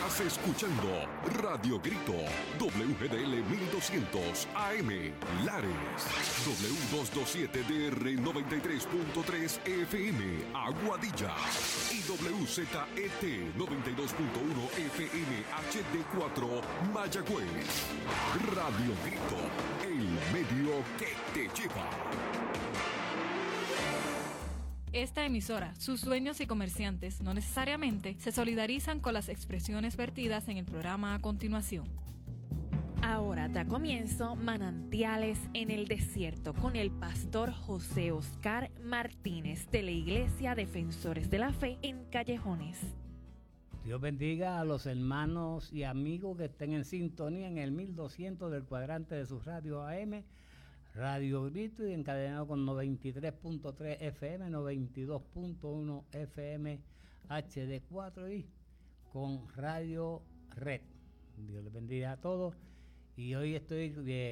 Estás escuchando Radio Grito, WGDL 1200 AM, Lares, W227DR 93.3 FM, Aguadilla, y WZET 92.1 FM HD4, Mayagüez. Radio Grito, el medio que te lleva. Esta emisora, sus dueños y comerciantes no necesariamente se solidarizan con las expresiones vertidas en el programa a continuación. Ahora da comienzo Manantiales en el Desierto con el pastor José Oscar Martínez de la Iglesia Defensores de la Fe en Callejones. Dios bendiga a los hermanos y amigos que estén en sintonía en el 1200 del cuadrante de su radio AM, Radio Grito, y encadenado con 93.3 FM, 92.1 FM HD4 y con Radio Red. Dios les bendiga a todos. Y hoy estoy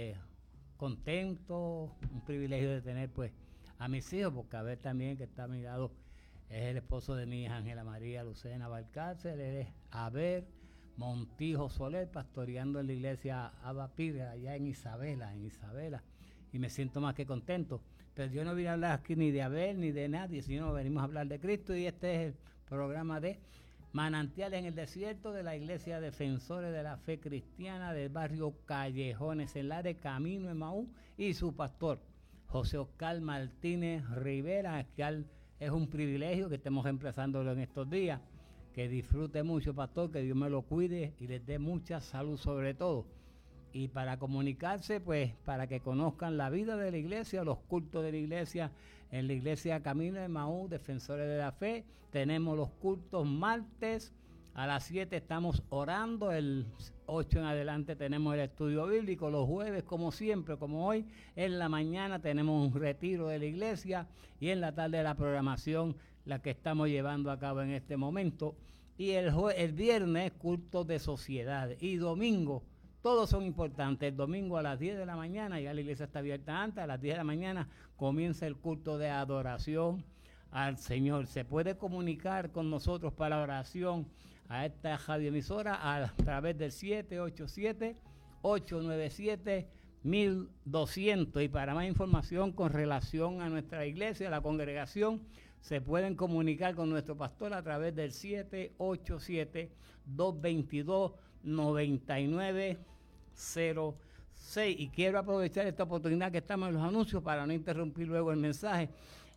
contento, un privilegio de tener pues a mis hijos, porque a ver también que está a mi lado es el esposo de mi hija Ángela María Lucena Valcárcel, él es Abel Montijo Soler, pastoreando en la iglesia Abba Pire, allá en Isabela, y me siento más que contento. Pero yo no vine a hablar aquí ni de Abel ni de nadie, sino venimos a hablar de Cristo, y este es el programa de Manantiales en el Desierto de la Iglesia Defensores de la Fe Cristiana del barrio Callejones, en Lares, Camino Emaús, y su pastor José Oscar Martínez Rivera, que es un privilegio que estemos empezándolo en estos días. Que disfrute mucho, pastor, que Dios me lo cuide y les dé mucha salud sobre todo. Y para comunicarse, pues, para que conozcan la vida de la iglesia, los cultos de la iglesia, en la iglesia Camino de Emaús, Defensores de la Fe, tenemos los cultos martes a las 7, estamos orando, el 8 en adelante tenemos el estudio bíblico, los jueves, como siempre, como hoy, en la mañana tenemos un retiro de la iglesia, y en la tarde la programación, la que estamos llevando a cabo en este momento, y el viernes, cultos de sociedad, y domingo, todos son importantes. El domingo a las 10 de la mañana, ya la iglesia está abierta antes, a las 10 de la mañana comienza el culto de adoración al Señor. Se puede comunicar con nosotros para oración a esta radioemisora a través del 787-897-1200. Y para más información con relación a nuestra iglesia, la congregación, se pueden comunicar con nuestro pastor a través del 787-222-9906. Y quiero aprovechar esta oportunidad que estamos en los anuncios para no interrumpir luego el mensaje.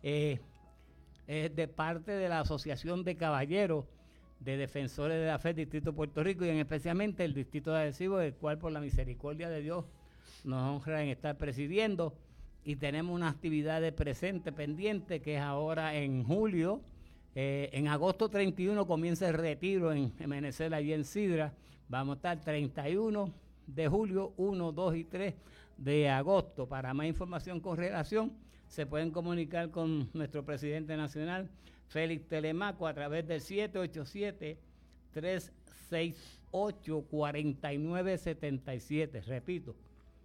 De parte de la Asociación de Caballeros de Defensores de la Fe del Distrito de Puerto Rico, y en especialmente el Distrito de Arecibo, el cual por la misericordia de Dios nos honra en estar presidiendo, y tenemos una actividad de presente pendiente que es ahora en julio. En agosto 31 comienza el retiro en Menecer, allí en Sidra. Vamos a estar 31 de julio, 1, 2 y 3 de agosto. Para más información con relación, se pueden comunicar con nuestro presidente nacional, Félix Telemaco, a través del 787-368-4977. Repito,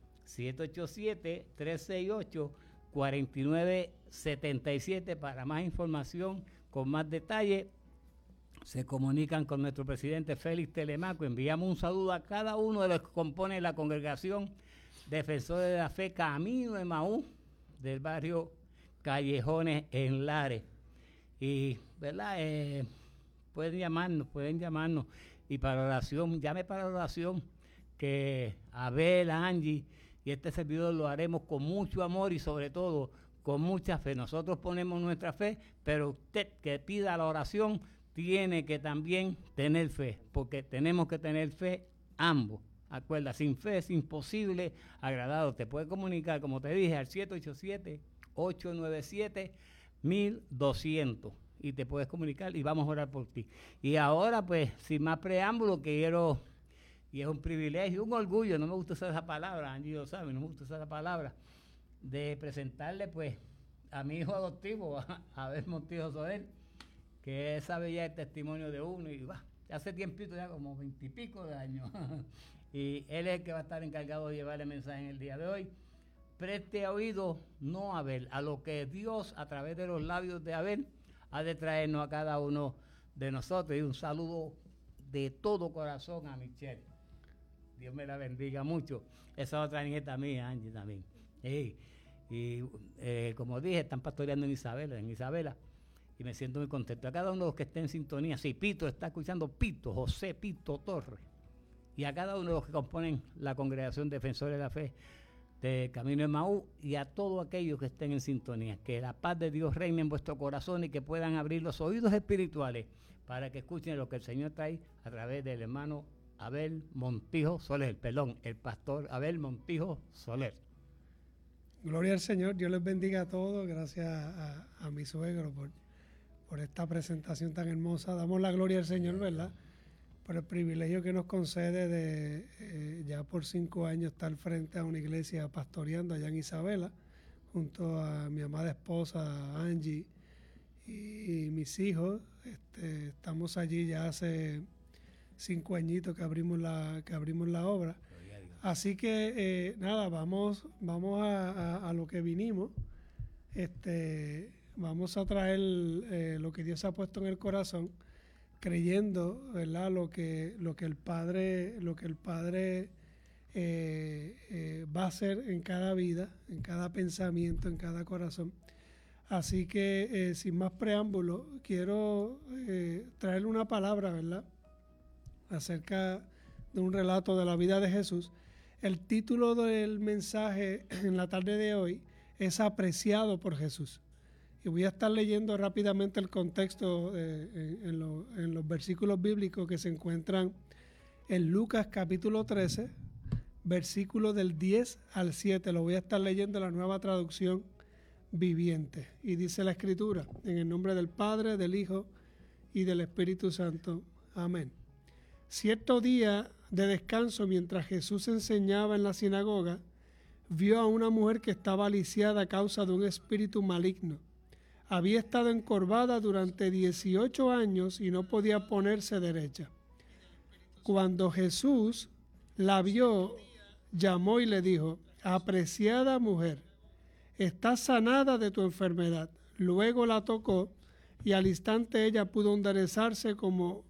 787-368-4977. Para más información, con más detalle, se comunican con nuestro presidente Félix Telemaco. Enviamos un saludo a cada uno de los que componen la congregación Defensores de la Fe Camino Emaús del barrio Callejones en Lares. Y, ¿verdad? Pueden llamarnos. Y para oración, llame para oración, que Abel, Angie y este servidor lo haremos con mucho amor y sobre todo con mucha fe. Nosotros ponemos nuestra fe, pero usted que pida la oración tiene que también tener fe, porque tenemos que tener fe ambos. Acuerda, sin fe es imposible agradado. Te puedes comunicar, como te dije, al 787-897-1200 y te puedes comunicar y vamos a orar por ti. Y ahora, pues, sin más preámbulo, quiero, y es un privilegio, un orgullo, no me gusta usar esa palabra, Angie lo sabe, no me gusta usar esa palabra, de presentarle, pues, a mi hijo adoptivo, a Abel Montijo Soler, que él sabe ya el testimonio de uno, y hace tiempito, ya como 20 y pico de años, y él es el que va a estar encargado de llevar el mensaje en el día de hoy. Preste oído, no a Abel, a lo que Dios, a través de los labios de Abel, ha de traernos a cada uno de nosotros. Y un saludo de todo corazón a Michelle. Dios me la bendiga mucho. Esa otra nieta mía, Angie, también. Como dije, están pastoreando en Isabela, y me siento muy contento. A cada uno de los que estén en sintonía, si Pito está escuchando, Pito, José Pito Torres, y a cada uno de los que componen la Congregación Defensores de la Fe de Camino de Emaús, y a todos aquellos que estén en sintonía, que la paz de Dios reine en vuestro corazón y que puedan abrir los oídos espirituales para que escuchen lo que el Señor trae a través del hermano Abel Montijo Soler, el pastor Abel Montijo Soler. Gloria al Señor, Dios les bendiga a todos, gracias a mi suegro por esta presentación tan hermosa. Damos la gloria al Señor, ¿verdad?, por el privilegio que nos concede de ya por 5 años estar frente a una iglesia pastoreando allá en Isabela, junto a mi amada esposa Angie y mis hijos. Estamos allí ya hace 5 añitos que abrimos la obra. Así que nada, vamos a lo que vinimos. Vamos a traer lo que Dios ha puesto en el corazón, creyendo, ¿verdad?, lo que el Padre va a hacer en cada vida, en cada pensamiento, en cada corazón. Así que sin más preámbulo, quiero traerle una palabra, ¿verdad?, acerca de un relato de la vida de Jesús. El título del mensaje en la tarde de hoy es Apreciado por Jesús. Y voy a estar leyendo rápidamente el contexto en los versículos bíblicos que se encuentran en Lucas capítulo 13, versículos del 10 al 7. Lo voy a estar leyendo en la Nueva Traducción Viviente. Y dice la Escritura, en el nombre del Padre, del Hijo y del Espíritu Santo. Amén. Cierto día de descanso, mientras Jesús enseñaba en la sinagoga, vio a una mujer que estaba lisiada a causa de un espíritu maligno. Había estado encorvada durante 18 años y no podía ponerse derecha. Cuando Jesús la vio, llamó y le dijo: apreciada mujer, estás sanada de tu enfermedad. Luego la tocó y al instante ella pudo enderezarse como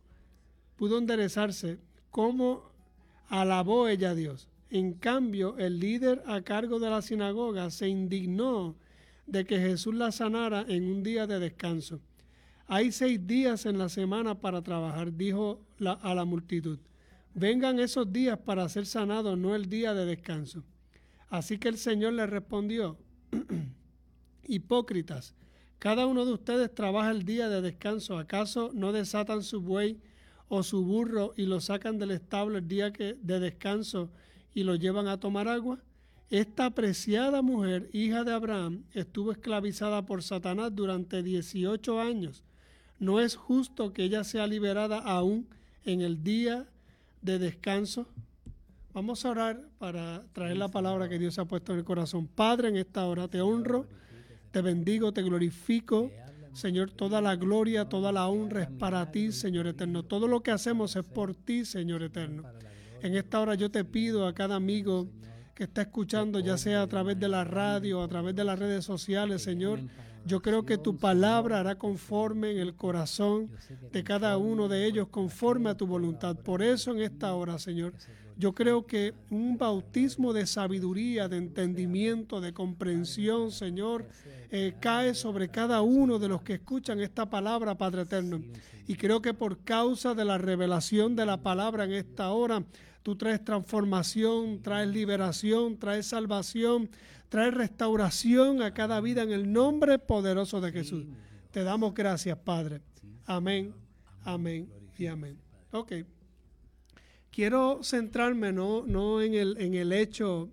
alabó ella a Dios. En cambio, el líder a cargo de la sinagoga se indignó de que Jesús la sanara en un día de descanso. Hay 6 días en la semana para trabajar, dijo a la multitud. Vengan esos días para ser sanados, no el día de descanso. Así que el Señor le respondió: hipócritas, cada uno de ustedes trabaja el día de descanso. ¿Acaso no desatan su buey o su burro y lo sacan del establo el día de descanso y lo llevan a tomar agua? Esta apreciada mujer, hija de Abraham, estuvo esclavizada por Satanás durante 18 años. ¿No es justo que ella sea liberada aún en el día de descanso? Vamos a orar para traer la palabra que Dios ha puesto en el corazón. Padre, en esta hora te honro, te bendigo, te glorifico. Señor, toda la gloria, toda la honra es para ti, Señor eterno. Todo lo que hacemos es por ti, Señor eterno. En esta hora yo te pido a cada amigo que está escuchando, ya sea a través de la radio o a través de las redes sociales, Señor, yo creo que tu palabra hará conforme en el corazón de cada uno de ellos, conforme a tu voluntad. Por eso en esta hora, Señor, yo creo que un bautismo de sabiduría, de entendimiento, de comprensión, Señor, cae sobre cada uno de los que escuchan esta palabra, Padre eterno. Y creo que por causa de la revelación de la palabra en esta hora, tú traes transformación, traes liberación, traes salvación, traes restauración a cada vida en el nombre poderoso de Jesús. Te damos gracias, Padre. Amén, amén y amén. Ok. Quiero centrarme no en el hecho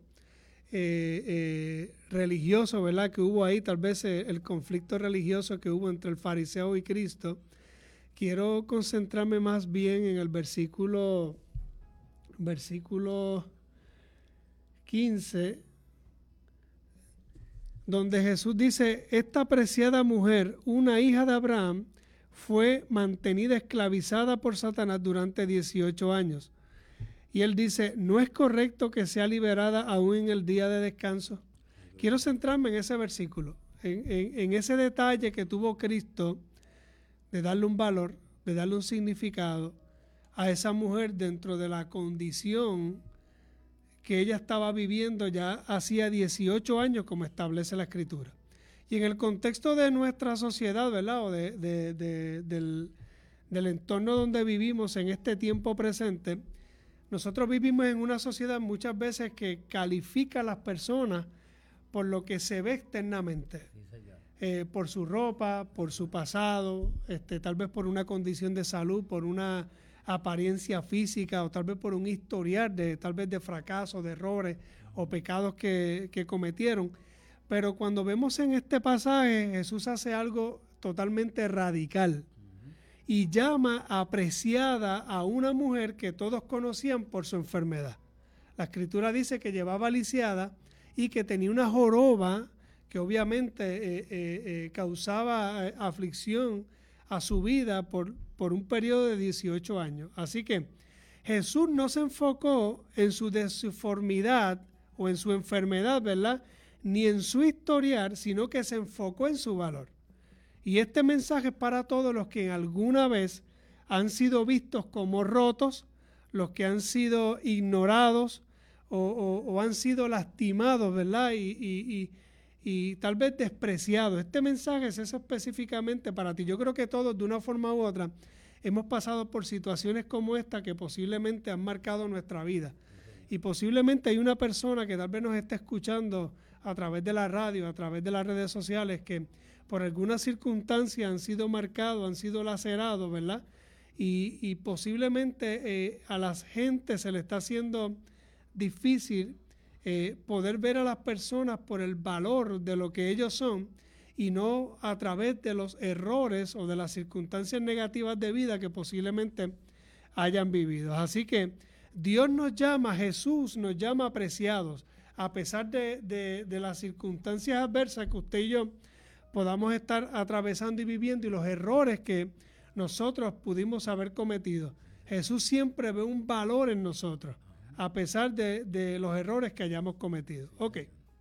religioso, ¿verdad?, que hubo ahí, tal vez el conflicto religioso que hubo entre el fariseo y Cristo. Quiero concentrarme más bien en el versículo 15, donde Jesús dice: esta apreciada mujer, una hija de Abraham, fue mantenida esclavizada por Satanás durante 18 años. Y él dice: ¿no es correcto que sea liberada aún en el día de descanso? Quiero centrarme en ese versículo, en ese detalle que tuvo Cristo de darle un valor, de darle un significado a esa mujer dentro de la condición que ella estaba viviendo ya hacía 18 años, como establece la Escritura. Y en el contexto de nuestra sociedad, ¿verdad? O del entorno donde vivimos en este tiempo presente, nosotros vivimos en una sociedad muchas veces que califica a las personas por lo que se ve externamente, por su ropa, por su pasado, tal vez por una condición de salud, por una apariencia física o tal vez por un historial tal vez de fracasos, de errores o pecados que cometieron. Pero cuando vemos en este pasaje, Jesús hace algo totalmente radical y llama apreciada a una mujer que todos conocían por su enfermedad. La Escritura dice que llevaba lisiada y que tenía una joroba que obviamente causaba aflicción a su vida por un periodo de 18 años. Así que Jesús no se enfocó en su disformidad o en su enfermedad, ¿verdad?, ni en su historial, sino que se enfocó en su valor. Y este mensaje es para todos los que alguna vez han sido vistos como rotos, los que han sido ignorados o han sido lastimados, ¿verdad?, y tal vez despreciados. Este mensaje es eso específicamente para ti. Yo creo que todos, de una forma u otra, hemos pasado por situaciones como esta que posiblemente han marcado nuestra vida. Y posiblemente hay una persona que tal vez nos esté escuchando a través de la radio, a través de las redes sociales, que por alguna circunstancia han sido marcados, han sido lacerados, ¿verdad? Y posiblemente a la gente se le está haciendo difícil poder ver a las personas por el valor de lo que ellos son y no a través de los errores o de las circunstancias negativas de vida que posiblemente hayan vivido. Así que Dios nos llama, Jesús nos llama apreciados, a pesar de las circunstancias adversas que usted y yo podamos estar atravesando y viviendo y los errores que nosotros pudimos haber cometido. Jesús siempre ve un valor en nosotros, a pesar de los errores que hayamos cometido. Ok.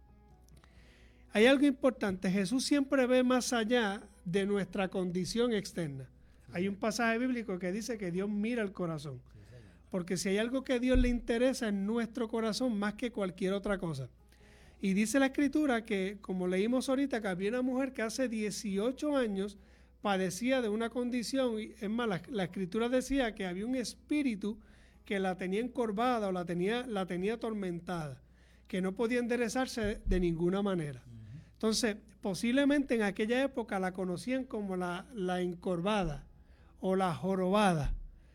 Hay algo importante. Jesús siempre ve más allá de nuestra condición externa. Hay un pasaje bíblico que dice que Dios mira el corazón. Porque si hay algo que a Dios le interesa en nuestro corazón más que cualquier otra cosa. Y dice la Escritura que, como leímos ahorita, que había una mujer que hace 18 años padecía de una condición. Y es más, la Escritura decía que había un espíritu que la tenía encorvada o la tenía atormentada, que no podía enderezarse de ninguna manera. Entonces, posiblemente en aquella época la conocían como la encorvada o la jorobada.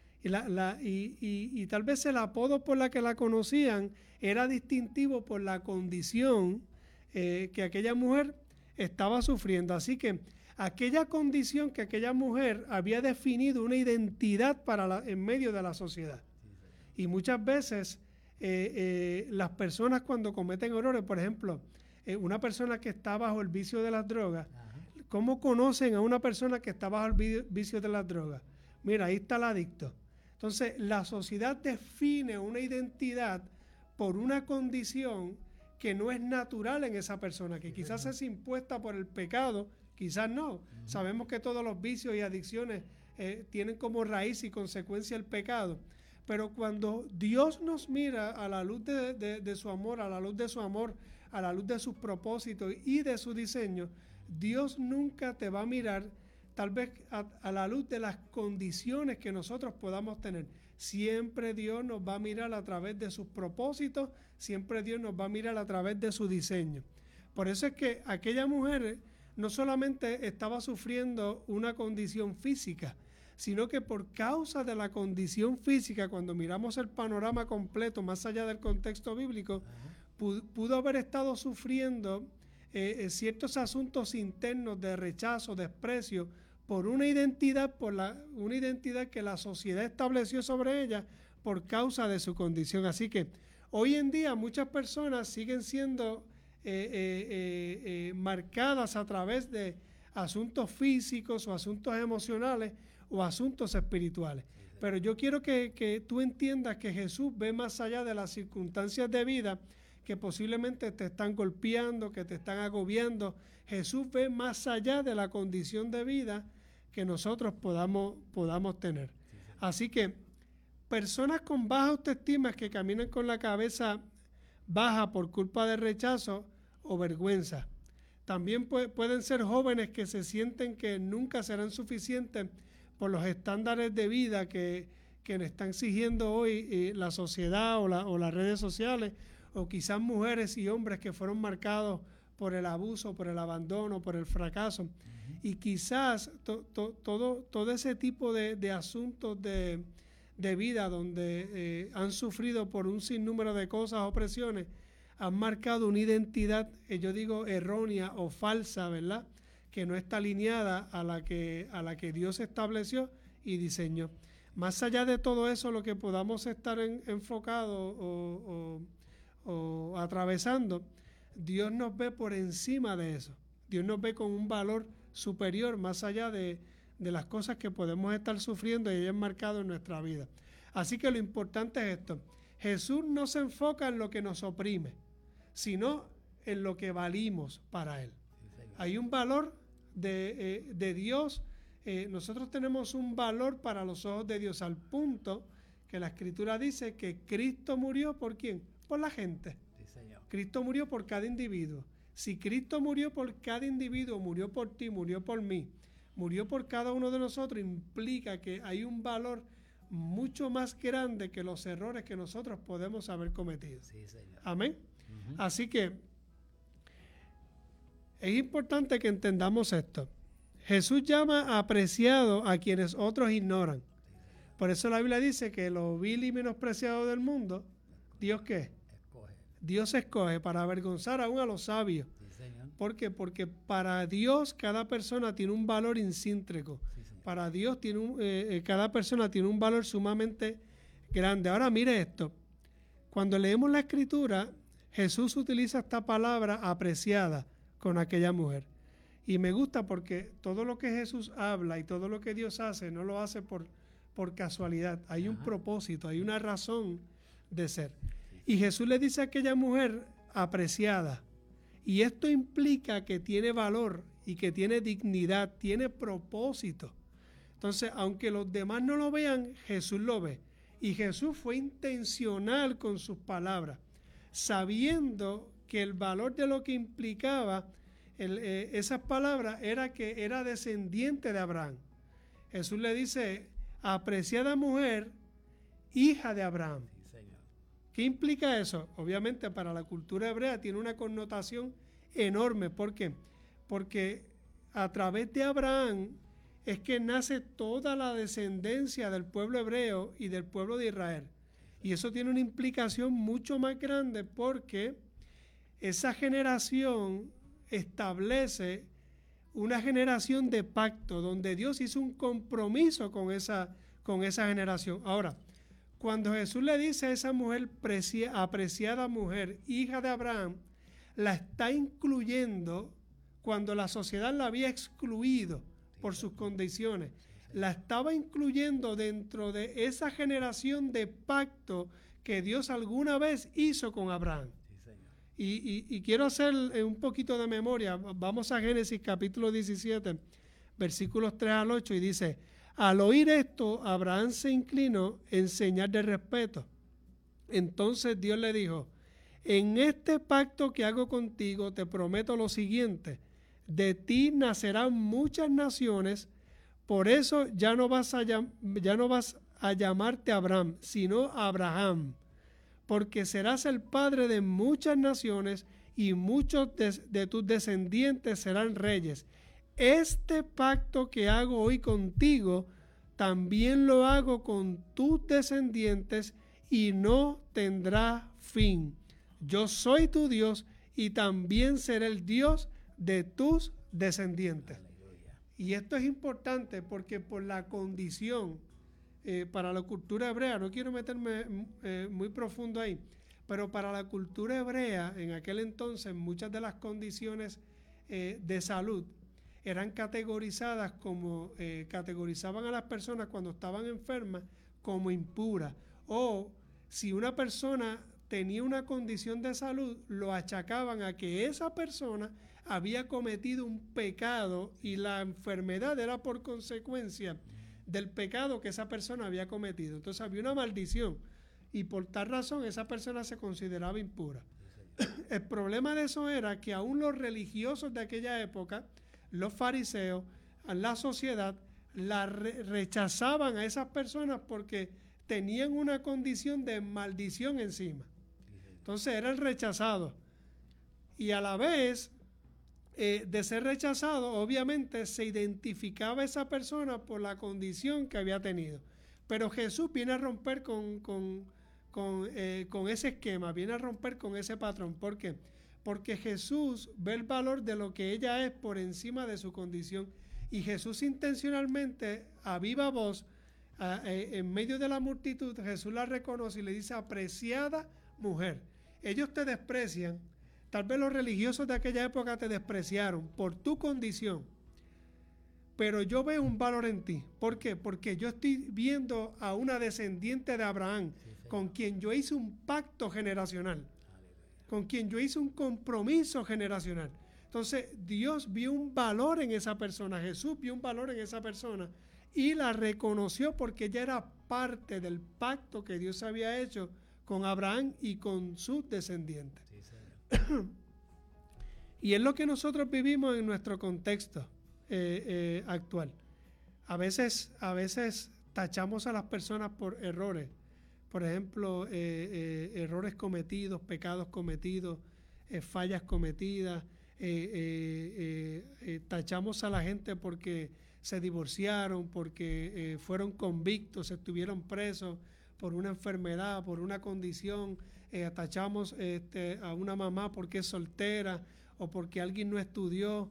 Y tal vez el apodo por la que la conocían era distintivo por la condición que aquella mujer estaba sufriendo. Así que aquella condición que aquella mujer había definido una identidad en medio de la sociedad. Y muchas veces las personas cuando cometen errores, por ejemplo, una persona que está bajo el vicio de las drogas, ¿cómo conocen a una persona que está bajo el vicio de las drogas? Mira, ahí está el adicto. Entonces, la sociedad define una identidad por una condición que no es natural en esa persona, que quizás es impuesta por el pecado, quizás no. Sabemos que todos los vicios y adicciones tienen como raíz y consecuencia el pecado. Pero cuando Dios nos mira a la luz de su amor, a la luz de su amor, a la luz de sus propósitos y de su diseño, Dios nunca te va a mirar tal vez a la luz de las condiciones que nosotros podamos tener. Siempre Dios nos va a mirar a través de sus propósitos, siempre Dios nos va a mirar a través de su diseño. Por eso es que aquella mujer no solamente estaba sufriendo una condición física, sino que por causa de la condición física, cuando miramos el panorama completo, más allá del contexto bíblico, pudo haber estado sufriendo ciertos asuntos internos de rechazo, desprecio, por una identidad, una identidad que la sociedad estableció sobre ella por causa de su condición. Así que hoy en día muchas personas siguen siendo marcadas a través de asuntos físicos o asuntos emocionales o asuntos espirituales. Pero yo quiero que tú entiendas que Jesús ve más allá de las circunstancias de vida que posiblemente te están golpeando, que te están agobiando. Jesús ve más allá de la condición de vida que nosotros podamos tener. Así que personas con baja autoestima que caminan con la cabeza baja por culpa de rechazo o vergüenza. También pueden ser jóvenes que se sienten que nunca serán suficientes por los estándares de vida que le están exigiendo hoy la sociedad o las redes sociales, o quizás mujeres y hombres que fueron marcados por el abuso, por el abandono, por el fracaso. Y quizás todo ese tipo de asuntos de vida donde han sufrido por un sinnúmero de cosas o presiones, han marcado una identidad, yo digo, errónea o falsa, ¿verdad?, que no está alineada a la que Dios estableció y diseñó. Más allá de todo eso, lo que podamos estar enfocados o atravesando, Dios nos ve por encima de eso. Dios nos ve con un valor superior, más allá de las cosas que podemos estar sufriendo y hayan marcado en nuestra vida. Así que lo importante es esto: Jesús no se enfoca en lo que nos oprime, sino en lo que valimos para Él. Hay un valor de Dios. Nosotros tenemos un valor para los ojos de Dios, al punto que la Escritura dice que Cristo murió ¿por quién? Por la gente. Sí, señor. Cristo murió por cada individuo. Si Cristo murió por cada individuo, murió por ti, murió por mí, murió por cada uno de nosotros, implica que hay un valor mucho más grande que los errores que nosotros podemos haber cometido. Sí, señor. Amén. Así que es importante que entendamos esto. Jesús llama apreciado a quienes otros ignoran. Por eso la Biblia dice que lo vil y menospreciado del mundo, ¿Dios qué? Escoge. Dios escoge para avergonzar aún a los sabios. Sí, señor. ¿Por qué? Porque para Dios cada persona tiene un valor intrínseco. Sí, señor. Para Dios cada persona tiene un valor sumamente grande. Ahora mire esto. Cuando leemos la Escritura, Jesús utiliza esta palabra apreciada con aquella mujer. Y me gusta porque todo lo que Jesús habla y todo lo que Dios hace, no lo hace por casualidad. Hay un propósito, hay una razón de ser. Y Jesús le dice a aquella mujer apreciada. Y esto implica que tiene valor y que tiene dignidad, tiene propósito. Entonces, aunque los demás no lo vean, Jesús lo ve. Y Jesús fue intencional con sus palabras, sabiendo que el valor de lo que implicaba esas palabras era que era descendiente de Abraham. Jesús le dice, apreciada mujer, hija de Abraham. Sí, señor. ¿Qué implica eso? Obviamente para la cultura hebrea tiene una connotación enorme. ¿Por qué? Porque a través de Abraham es que nace toda la descendencia del pueblo hebreo y del pueblo de Israel. Y eso tiene una implicación mucho más grande, porque esa generación establece una generación de pacto, donde Dios hizo un compromiso con esa generación. Ahora, cuando Jesús le dice a esa mujer, apreciada mujer, hija de Abraham, la está incluyendo cuando la sociedad la había excluido por sus condiciones. La estaba incluyendo dentro de esa generación de pacto que Dios alguna vez hizo con Abraham. Y quiero hacer un poquito de memoria. Vamos a Génesis capítulo 17, versículos 3 al 8, y dice: al oír esto, Abraham se inclinó en señal de respeto. Entonces Dios le dijo: en este pacto que hago contigo te prometo lo siguiente: de ti nacerán muchas naciones, por eso ya no vas a llamarte Abraham, sino Abraham, porque serás el padre de muchas naciones y muchos de tus descendientes serán reyes. Este pacto que hago hoy contigo, también lo hago con tus descendientes y no tendrá fin. Yo soy tu Dios y también seré el Dios de tus descendientes. Aleluya. Y esto es importante porque por la condición para la cultura hebrea, no quiero meterme muy profundo ahí, pero para la cultura hebrea en aquel entonces muchas de las condiciones de salud eran categorizadas como categorizaban a las personas cuando estaban enfermas como impuras, o si una persona tenía una condición de salud, lo achacaban a que esa persona había cometido un pecado y la enfermedad era por consecuencia del pecado que esa persona había cometido. Entonces había una maldición y por tal razón esa persona se consideraba impura. El problema de eso era que aún los religiosos de aquella época, los fariseos, la sociedad, rechazaban a esas personas porque tenían una condición de maldición encima. Entonces eran rechazados. Y a la vez de ser rechazado, obviamente se identificaba esa persona por la condición que había tenido. Pero Jesús viene a romper con ese esquema, viene a romper con ese patrón. ¿Por qué? Porque Jesús ve el valor de lo que ella es por encima de su condición. Y Jesús intencionalmente, a viva voz, en medio de la multitud, Jesús la reconoce y le dice: apreciada mujer, ellos te desprecian. Tal vez los religiosos de aquella época te despreciaron por tu condición, pero yo veo un valor en ti. ¿Por qué? Porque yo estoy viendo a una descendiente de Abraham, con quien yo hice un pacto generacional, con quien yo hice un compromiso generacional. Entonces Dios vio un valor en esa persona, Jesús vio un valor en esa persona y la reconoció porque ella era parte del pacto que Dios había hecho con Abraham y con sus descendientes. Y es lo que nosotros vivimos en nuestro contexto actual. A veces tachamos a las personas por errores. Por ejemplo, errores cometidos, pecados cometidos, fallas cometidas. Tachamos a la gente porque se divorciaron, porque fueron convictos, estuvieron presos por una enfermedad, por una condición. Tachamos a una mamá porque es soltera o porque alguien no estudió.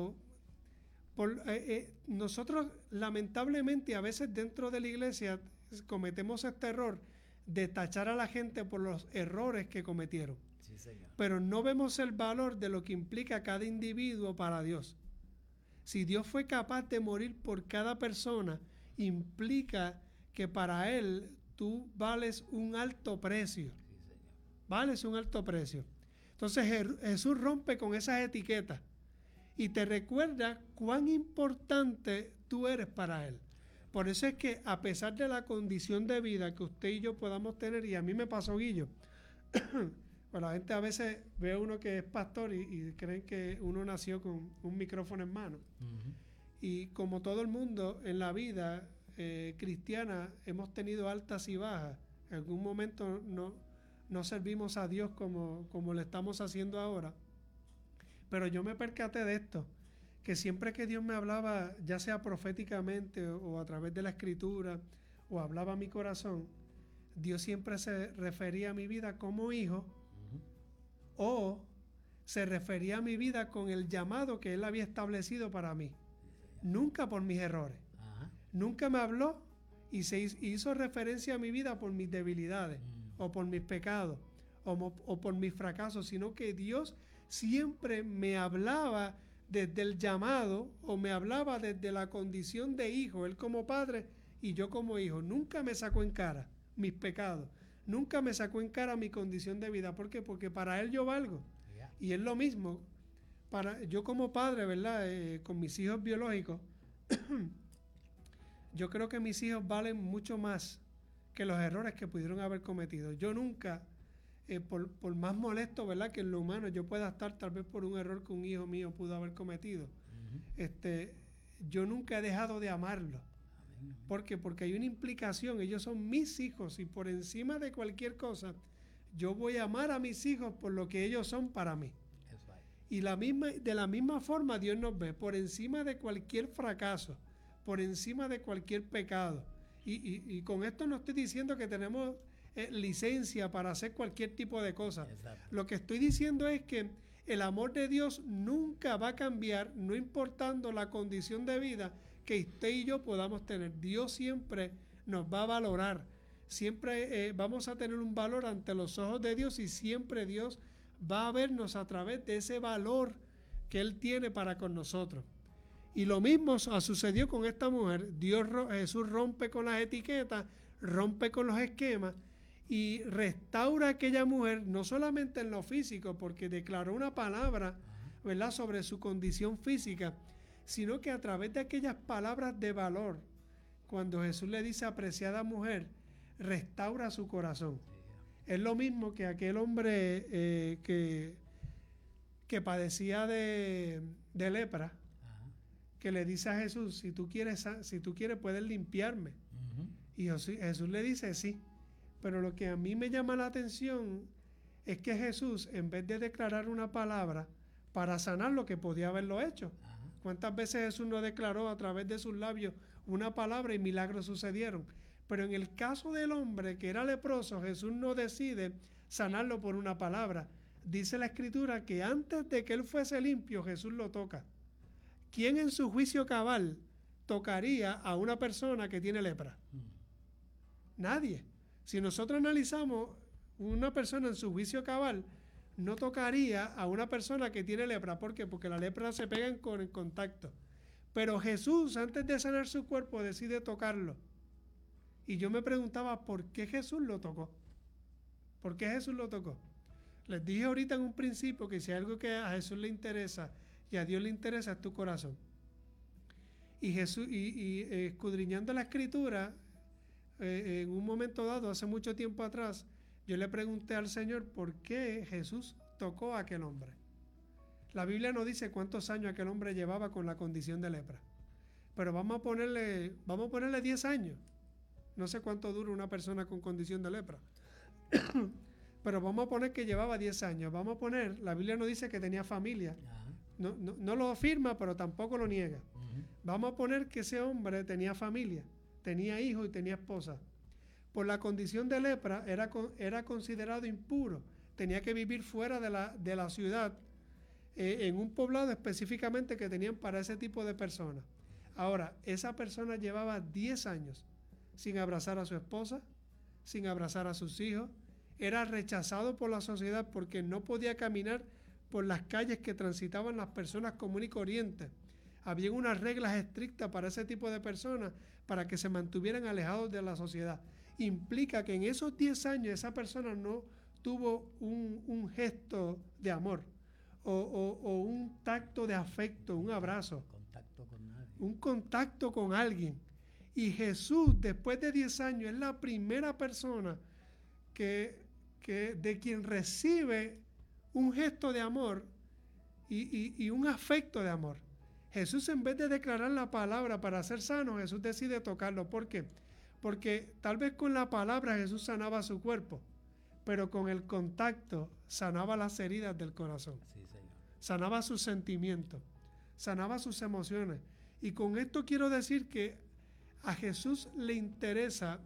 Nosotros lamentablemente a veces dentro de la iglesia cometemos este error de tachar a la gente por los errores que cometieron. Sí, señor. Pero no vemos el valor de lo que implica cada individuo para Dios. Si Dios fue capaz de morir por cada persona, implica que para Él tú vales un alto precio. Sí, señor. Vales un alto precio. Entonces Jesús rompe con esas etiquetas y te recuerda cuán importante tú eres para Él. Por eso es que a pesar de la condición de vida que usted y yo podamos tener, y a mí me pasó, Guillo, pues la gente a veces ve a uno que es pastor y creen que uno nació con un micrófono en mano. Uh-huh. Y como todo el mundo en la vida cristiana hemos tenido altas y bajas. En algún momento no servimos a Dios como lo estamos haciendo ahora. Pero yo me percaté de esto, que siempre que Dios me hablaba, ya sea proféticamente o a través de la escritura, o hablaba a mi corazón, Dios siempre se refería a mi vida como hijo, uh-huh, o se refería a mi vida con el llamado que Él había establecido para mí. Nunca por mis errores. Uh-huh. Nunca me habló y hizo referencia a mi vida por mis debilidades, uh-huh, o por mis pecados, o por mis fracasos, sino que Dios siempre me hablaba desde el llamado, o me hablaba desde la condición de hijo, Él como padre y yo como hijo. Nunca me sacó en cara mis pecados, nunca me sacó en cara mi condición de vida. ¿Por qué? Porque para Él yo valgo. Yeah. Y es lo mismo, yo como padre, ¿verdad? Con mis hijos biológicos, yo creo que mis hijos valen mucho más que los errores que pudieron haber cometido. Yo nunca... por más molesto, ¿verdad?, que en lo humano yo pueda estar tal vez por un error que un hijo mío pudo haber cometido, uh-huh, yo nunca he dejado de amarlo. Amén. ¿Por qué? Porque hay una implicación. Ellos son mis hijos y por encima de cualquier cosa yo voy a amar a mis hijos por lo que ellos son para mí. Y de la misma forma Dios nos ve por encima de cualquier fracaso, por encima de cualquier pecado. Y con esto no estoy diciendo que tenemos licencia para hacer cualquier tipo de cosa. Exacto. Lo que estoy diciendo es que el amor de Dios nunca va a cambiar, no importando la condición de vida que usted y yo podamos tener. Dios siempre nos va a valorar, siempre vamos a tener un valor ante los ojos de Dios y siempre Dios va a vernos a través de ese valor que Él tiene para con nosotros. Y lo mismo sucedió con esta mujer. Jesús rompe con las etiquetas, rompe con los esquemas y restaura a aquella mujer, no solamente en lo físico, porque declaró una palabra, ¿verdad?, sobre su condición física, sino que a través de aquellas palabras de valor cuando Jesús le dice apreciada mujer, restaura su corazón. Es lo mismo que aquel hombre que padecía de lepra, que le dice a Jesús, si tú quieres puedes limpiarme. Y Jesús le dice sí, pero lo que a mí me llama la atención es que Jesús, en vez de declarar una palabra para sanar lo que podía haberlo hecho, ¿cuántas veces Jesús no declaró a través de sus labios una palabra y milagros sucedieron? Pero en el caso del hombre que era leproso, Jesús no decide sanarlo por una palabra. Dice la Escritura que antes de que él fuese limpio, Jesús lo toca. ¿Quién en su juicio cabal tocaría a una persona que tiene lepra? Nadie. Si nosotros analizamos, una persona en su juicio cabal no tocaría a una persona que tiene lepra. ¿Por qué? Porque la lepra se pega con el contacto. Pero Jesús, antes de sanar su cuerpo, decide tocarlo. Y yo me preguntaba, ¿por qué Jesús lo tocó? ¿Por qué Jesús lo tocó? Les dije ahorita en un principio que si hay algo que a Jesús le interesa y a Dios le interesa es tu corazón. Y Jesús, escudriñando la Escritura, en un momento dado, hace mucho tiempo atrás, yo le pregunté al Señor por qué Jesús tocó a aquel hombre. La Biblia no dice cuántos años aquel hombre llevaba con la condición de lepra, pero vamos a ponerle 10 años. No sé cuánto dura una persona con condición de lepra, pero vamos a poner que llevaba 10 años. Vamos a poner, la Biblia no dice que tenía familia, no lo afirma, pero tampoco lo niega. Vamos a poner que ese hombre tenía familia, tenía hijos y tenía esposa. Por la condición de lepra era considerado impuro, tenía que vivir fuera de la ciudad, en un poblado específicamente que tenían para ese tipo de personas. Ahora, esa persona llevaba 10 años sin abrazar a su esposa, sin abrazar a sus hijos, era rechazado por la sociedad porque no podía caminar por las calles que transitaban las personas comunes y corrientes. Había unas reglas estrictas para ese tipo de personas para que se mantuvieran alejados de la sociedad. Implica que en esos 10 años esa persona no tuvo un gesto de amor o un tacto de afecto, un abrazo, un contacto con alguien. Y Jesús, después de 10 años, es la primera persona de quien recibe un gesto de amor y un afecto de amor. Jesús, en vez de declarar la palabra para ser sano, Jesús decide tocarlo. ¿Por qué? Porque tal vez con la palabra Jesús sanaba su cuerpo, pero con el contacto sanaba las heridas del corazón. Sí, Señor. Sanaba sus sentimientos, sanaba sus emociones. Y con esto quiero decir que a Jesús le interesa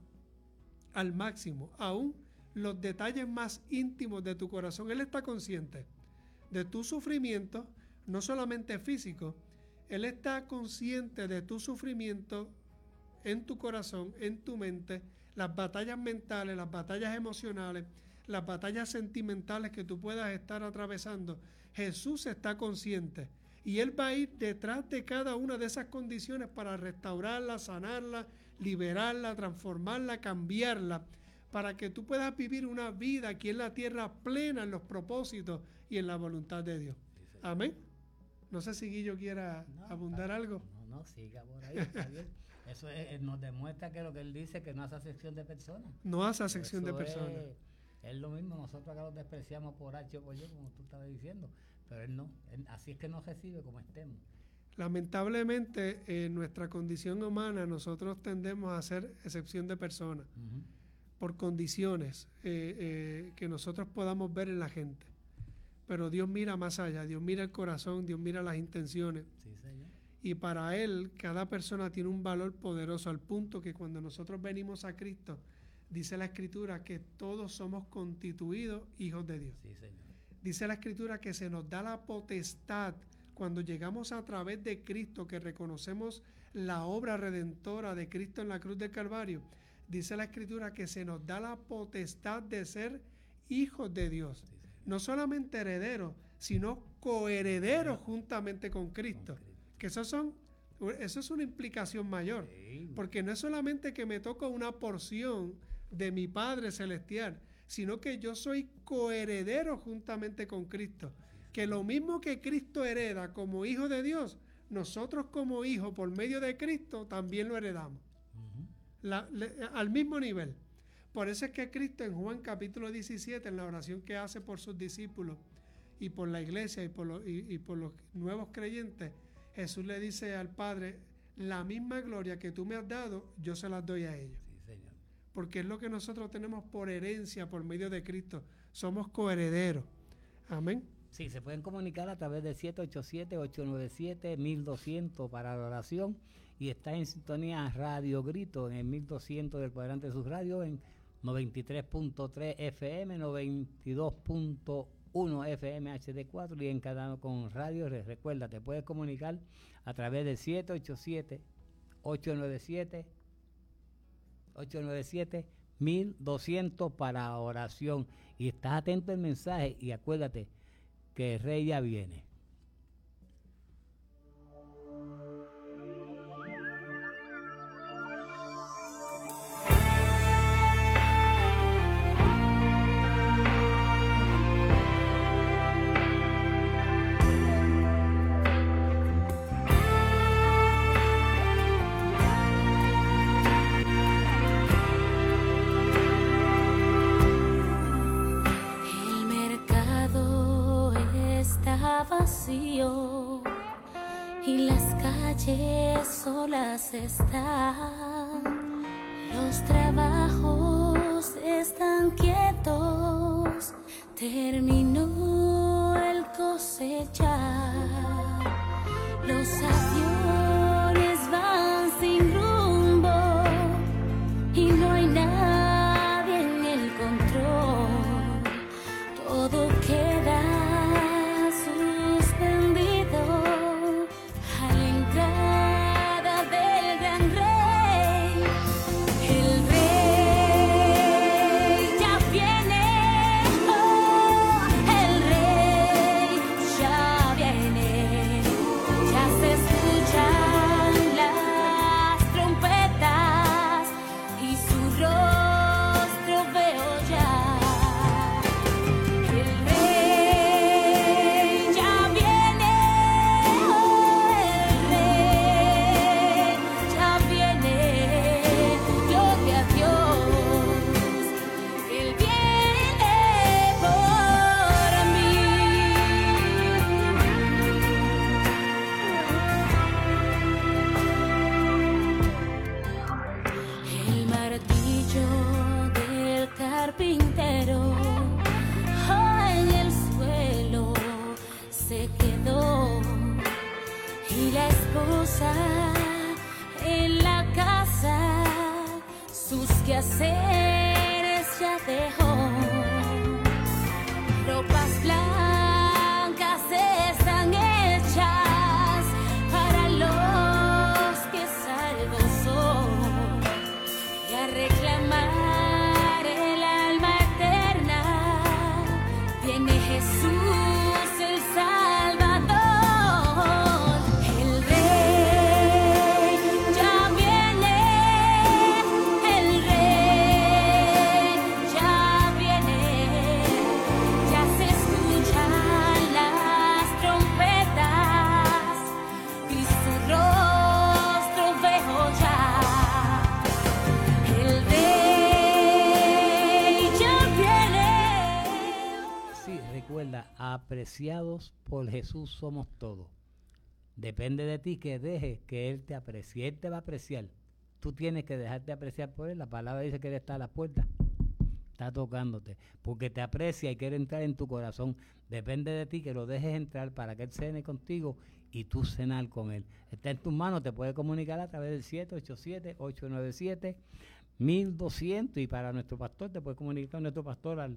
al máximo, aún los detalles más íntimos de tu corazón. Él está consciente de tu sufrimiento, no solamente físico, Él está consciente de tu sufrimiento en tu corazón, en tu mente, las batallas mentales, las batallas emocionales, las batallas sentimentales que tú puedas estar atravesando. Jesús está consciente y Él va a ir detrás de cada una de esas condiciones para restaurarla, sanarla, liberarla, transformarla, cambiarla, para que tú puedas vivir una vida aquí en la tierra plena en los propósitos y en la voluntad de Dios. Amén. No sé si Guillo quiera abundar algo. No, siga por ahí, está bien. Eso nos demuestra que lo que él dice, que no hace acepción de personas. No hace acepción de personas. Es lo mismo, nosotros acá los despreciamos por H o por Y, como tú estabas diciendo, pero él no, así es que nos recibe como estemos. Lamentablemente, en nuestra condición humana, nosotros tendemos a hacer excepción de personas por condiciones que nosotros podamos ver en la gente. Pero Dios mira más allá, Dios mira el corazón, Dios mira las intenciones. Sí, señor. Y para Él, cada persona tiene un valor poderoso, al punto que cuando nosotros venimos a Cristo, dice la Escritura que todos somos constituidos hijos de Dios. Sí, señor. Dice la Escritura que se nos da la potestad cuando llegamos a través de Cristo, que reconocemos la obra redentora de Cristo en la cruz del Calvario. Dice la Escritura que se nos da la potestad de ser hijos de Dios. Sí, no solamente herederos, sino coherederos juntamente con Cristo. Que eso es una implicación mayor. Porque no es solamente que me toca una porción de mi Padre Celestial, sino que yo soy coheredero juntamente con Cristo. Que lo mismo que Cristo hereda como hijo de Dios, nosotros como hijos por medio de Cristo también lo heredamos. al mismo nivel. Por eso es que Cristo en Juan capítulo 17, en la oración que hace por sus discípulos y por la iglesia y por los nuevos creyentes, Jesús le dice al Padre, la misma gloria que tú me has dado, yo se las doy a ellos. Sí, Señor. Porque es lo que nosotros tenemos por herencia por medio de Cristo. Somos coherederos. Amén. Sí, se pueden comunicar a través del 787-897-1200 para la oración, y está en sintonía Radio Grito en el 1200 del cuadrante de sus radios en 93.3 FM, 92.1 FM HD4 y en cada con radio. Recuerda, te puedes comunicar a través del 787-897-1200 para oración, y estás atento al mensaje y acuérdate que el Rey ya viene. Vacío y las calles solas están, los trabajos están quietos, terminó el cosechar, los aviones van sin rumbo y no hay nadie en el control, todo queda en la casa, sus quehaceres ya dejó, ropas blancas están hechas para los pies al sol y a reclamar el alma eterna viene Jesús el Salvador. Apreciados por Jesús somos todos. Depende de ti que dejes que Él te aprecie. Él te va a apreciar. Tú tienes que dejarte apreciar por Él. La palabra dice que Él está a la puerta, está tocándote, porque te aprecia y quiere entrar en tu corazón. Depende de ti que lo dejes entrar para que Él cene contigo y tú cenar con Él. Está en tus manos, te puedes comunicar a través del 787-897-1200, y para nuestro pastor te puedes comunicar con nuestro pastor al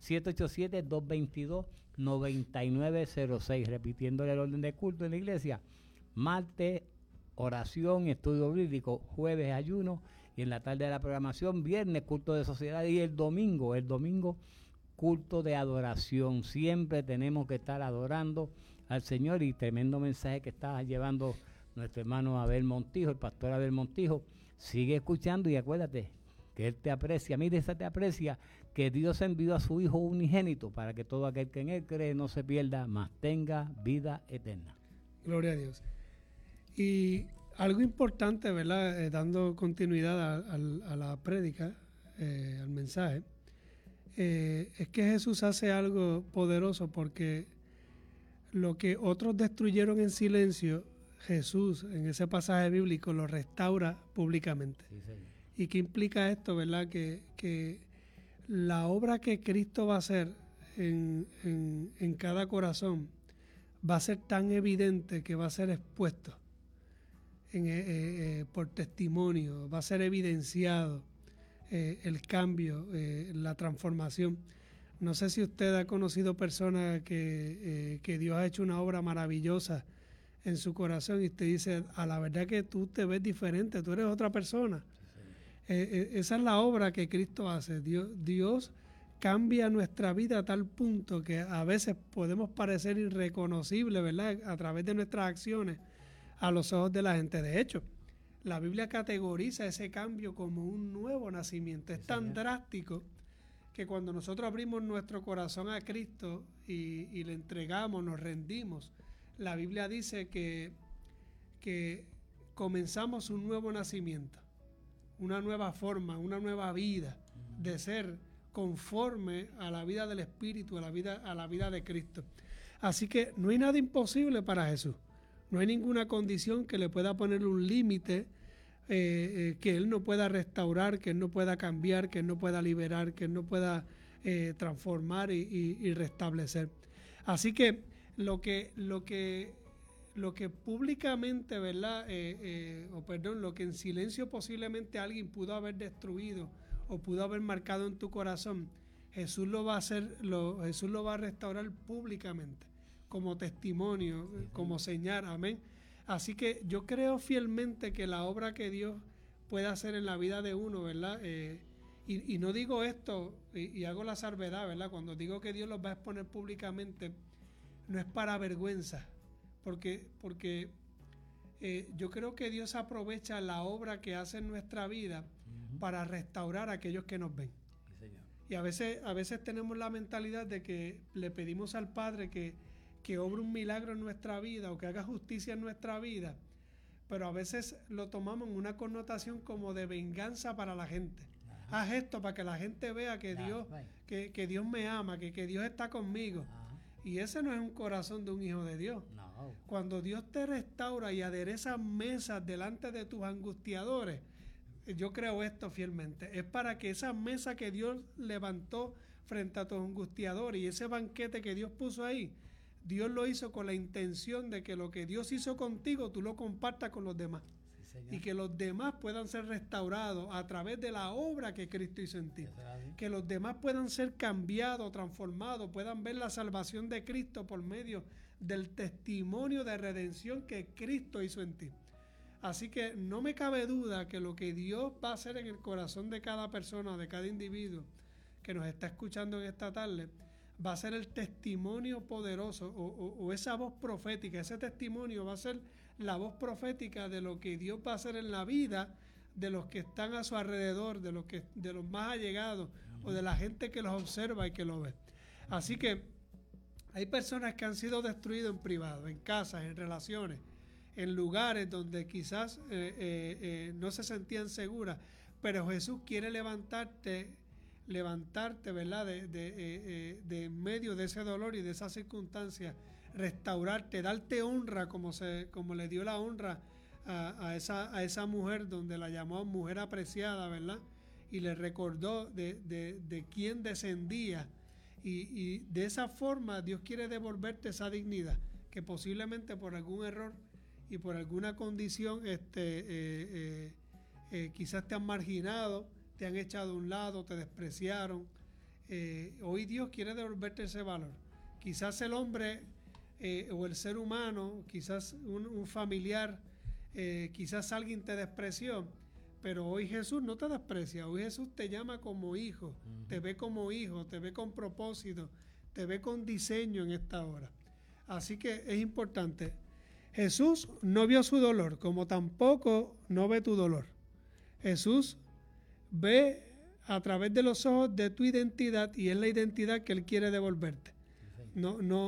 787-222-9906, repitiéndole el orden de culto en la iglesia: martes, oración y estudio bíblico; jueves, ayuno, y en la tarde de la programación; viernes, culto de sociedad, y el domingo, culto de adoración. Siempre tenemos que estar adorando al Señor, y tremendo mensaje que está llevando nuestro hermano Abel Montijo, el pastor Abel Montijo. Sigue escuchando y acuérdate que Él te aprecia. Mire, esa te aprecia, que Dios envió a su Hijo unigénito para que todo aquel que en Él cree no se pierda, mas tenga vida eterna. Gloria a Dios. Y Algo importante, ¿verdad? Dando continuidad a la prédica, al mensaje, es que Jesús hace algo poderoso, porque lo que otros destruyeron en silencio, Jesús en ese pasaje bíblico lo restaura públicamente. Sí, señor. ¿Y qué implica esto, verdad? Que la obra que Cristo va a hacer en cada corazón va a ser tan evidente que va a ser expuesto por testimonio, va a ser evidenciado el cambio, la transformación. No sé si usted ha conocido personas que Dios ha hecho una obra maravillosa en su corazón y te dice, a la verdad que tú te ves diferente, tú eres otra persona. Esa es la obra que Cristo hace. Dios cambia nuestra vida a tal punto que a veces podemos parecer irreconocibles, ¿verdad?, a través de nuestras acciones a los ojos de la gente. De hecho, la Biblia categoriza ese cambio como un nuevo nacimiento. Es tan drástico que cuando nosotros abrimos nuestro corazón a Cristo y le entregamos, nos rendimos, la Biblia dice que comenzamos un nuevo nacimiento, una nueva forma, una nueva vida de ser conforme a la vida del Espíritu, a la vida de Cristo. Así que no hay nada imposible para Jesús. No hay ninguna condición que le pueda poner un límite, que Él no pueda restaurar, que Él no pueda cambiar, que Él no pueda liberar, que Él no pueda transformar y restablecer. Así que lo que públicamente, ¿verdad? Lo que en silencio posiblemente alguien pudo haber destruido o pudo haber marcado en tu corazón, Jesús lo va a hacer, Jesús lo va a restaurar públicamente, como testimonio, como señal, amén. Así que yo creo fielmente que la obra que Dios puede hacer en la vida de uno, ¿verdad? Y no digo esto, y hago la salvedad, ¿verdad? Cuando digo que Dios los va a exponer públicamente, no es para vergüenza, porque yo creo que Dios aprovecha la obra que hace en nuestra vida para restaurar a aquellos que nos ven. Sí, señor. Y a veces tenemos la mentalidad de que le pedimos al Padre que obre un milagro en nuestra vida o que haga justicia en nuestra vida, pero a veces lo tomamos en una connotación como de venganza para la gente. Ajá. Haz esto para que la gente vea que Dios me ama, que Dios está conmigo. Ajá. Y ese no es un corazón de un hijo de Dios. No. Cuando Dios te restaura y adereza mesas delante de tus angustiadores, yo creo esto fielmente, es para que esa mesa que Dios levantó frente a tus angustiadores y ese banquete que Dios puso ahí, Dios lo hizo con la intención de que lo que Dios hizo contigo, tú lo compartas con los demás. Sí, y que los demás puedan ser restaurados a través de la obra que Cristo hizo en ti. Que los demás puedan ser cambiados, transformados, puedan ver la salvación de Cristo por medio del testimonio de redención que Cristo hizo en ti. Así que no me cabe duda que lo que Dios va a hacer en el corazón de cada persona, de cada individuo que nos está escuchando en esta tarde, va a ser el testimonio poderoso o esa voz profética. Ese testimonio va a ser la voz profética de lo que Dios va a hacer en la vida de los que están a su alrededor, de los más allegados o de la gente que los observa y que lo ve. Así que hay personas que han sido destruidas en privado, en casas, en relaciones, en lugares donde quizás no se sentían seguras, pero Jesús quiere levantarte, ¿verdad? De en medio de ese dolor y de esa circunstancia, restaurarte, darte honra como le dio la honra a esa mujer, donde la llamó mujer apreciada, ¿verdad? Y le recordó de quién descendía, y de esa forma Dios quiere devolverte esa dignidad que posiblemente por algún error y por alguna condición quizás te han marginado, te han echado a un lado, te despreciaron. Hoy Dios quiere devolverte ese valor. Quizás el hombre o el ser humano, quizás un familiar, quizás alguien te despreció, pero hoy Jesús no te desprecia. Hoy Jesús te llama como hijo, te ve como hijo, te ve con propósito, te ve con diseño en esta hora. Así que es importante. Jesús no vio su dolor, como tampoco no ve tu dolor. Jesús ve a través de los ojos de tu identidad, y es la identidad que Él quiere devolverte. No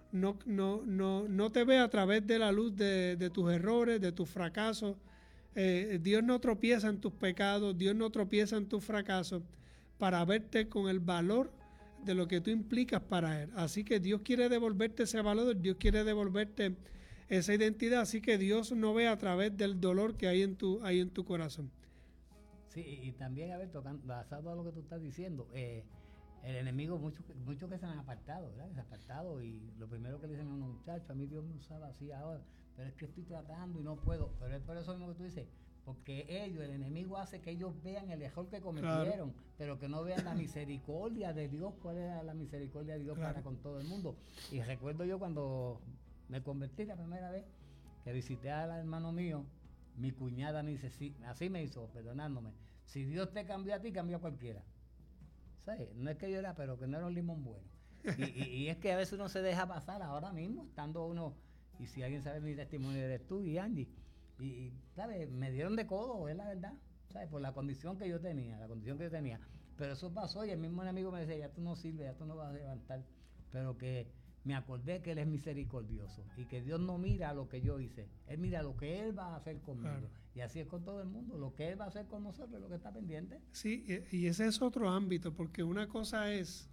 no te ve a través de la luz de tus errores, de tus fracasos. Dios no tropieza en tus pecados, Dios no tropieza en tus fracasos para verte con el valor de lo que tú implicas para Él. Así que Dios quiere devolverte ese valor, Dios quiere devolverte esa identidad, así que Dios no ve a través del dolor que hay en tu corazón. Sí, y también, a ver, basado a lo que tú estás diciendo, el enemigo, muchos que se han apartado, ¿verdad? Se han apartado y lo primero que le dicen a unos muchachos, a mí Dios me usaba así ahora, pero es que estoy tratando y no puedo. Pero es por eso mismo que tú dices, porque el enemigo hace que ellos vean el error que cometieron, pero que no vean la misericordia de Dios. ¿Cuál era la misericordia de Dios para con todo el mundo? Y recuerdo yo cuando me convertí la primera vez, que visité al hermano mío, mi cuñada me dice, sí, así me hizo, perdonándome, si Dios te cambió a ti, cambió a cualquiera. ¿Sabes? No es que yo era, pero que no era un limón bueno. Y es que a veces uno se deja pasar ahora mismo, estando uno, y si alguien sabe mi testimonio eres tú y Angie, y ¿sabes? Me dieron de codo, es la verdad, ¿sabes? Por la condición que yo tenía, pero eso pasó y el mismo enemigo me decía, ya tú no sirves, ya tú no vas a levantar, pero que me acordé que Él es misericordioso y que Dios no mira lo que yo hice, Él mira lo que Él va a hacer conmigo. Claro. Y así es con todo el mundo, lo que Él va a hacer con nosotros es lo que está pendiente. Sí, y ese es otro ámbito, porque una cosa es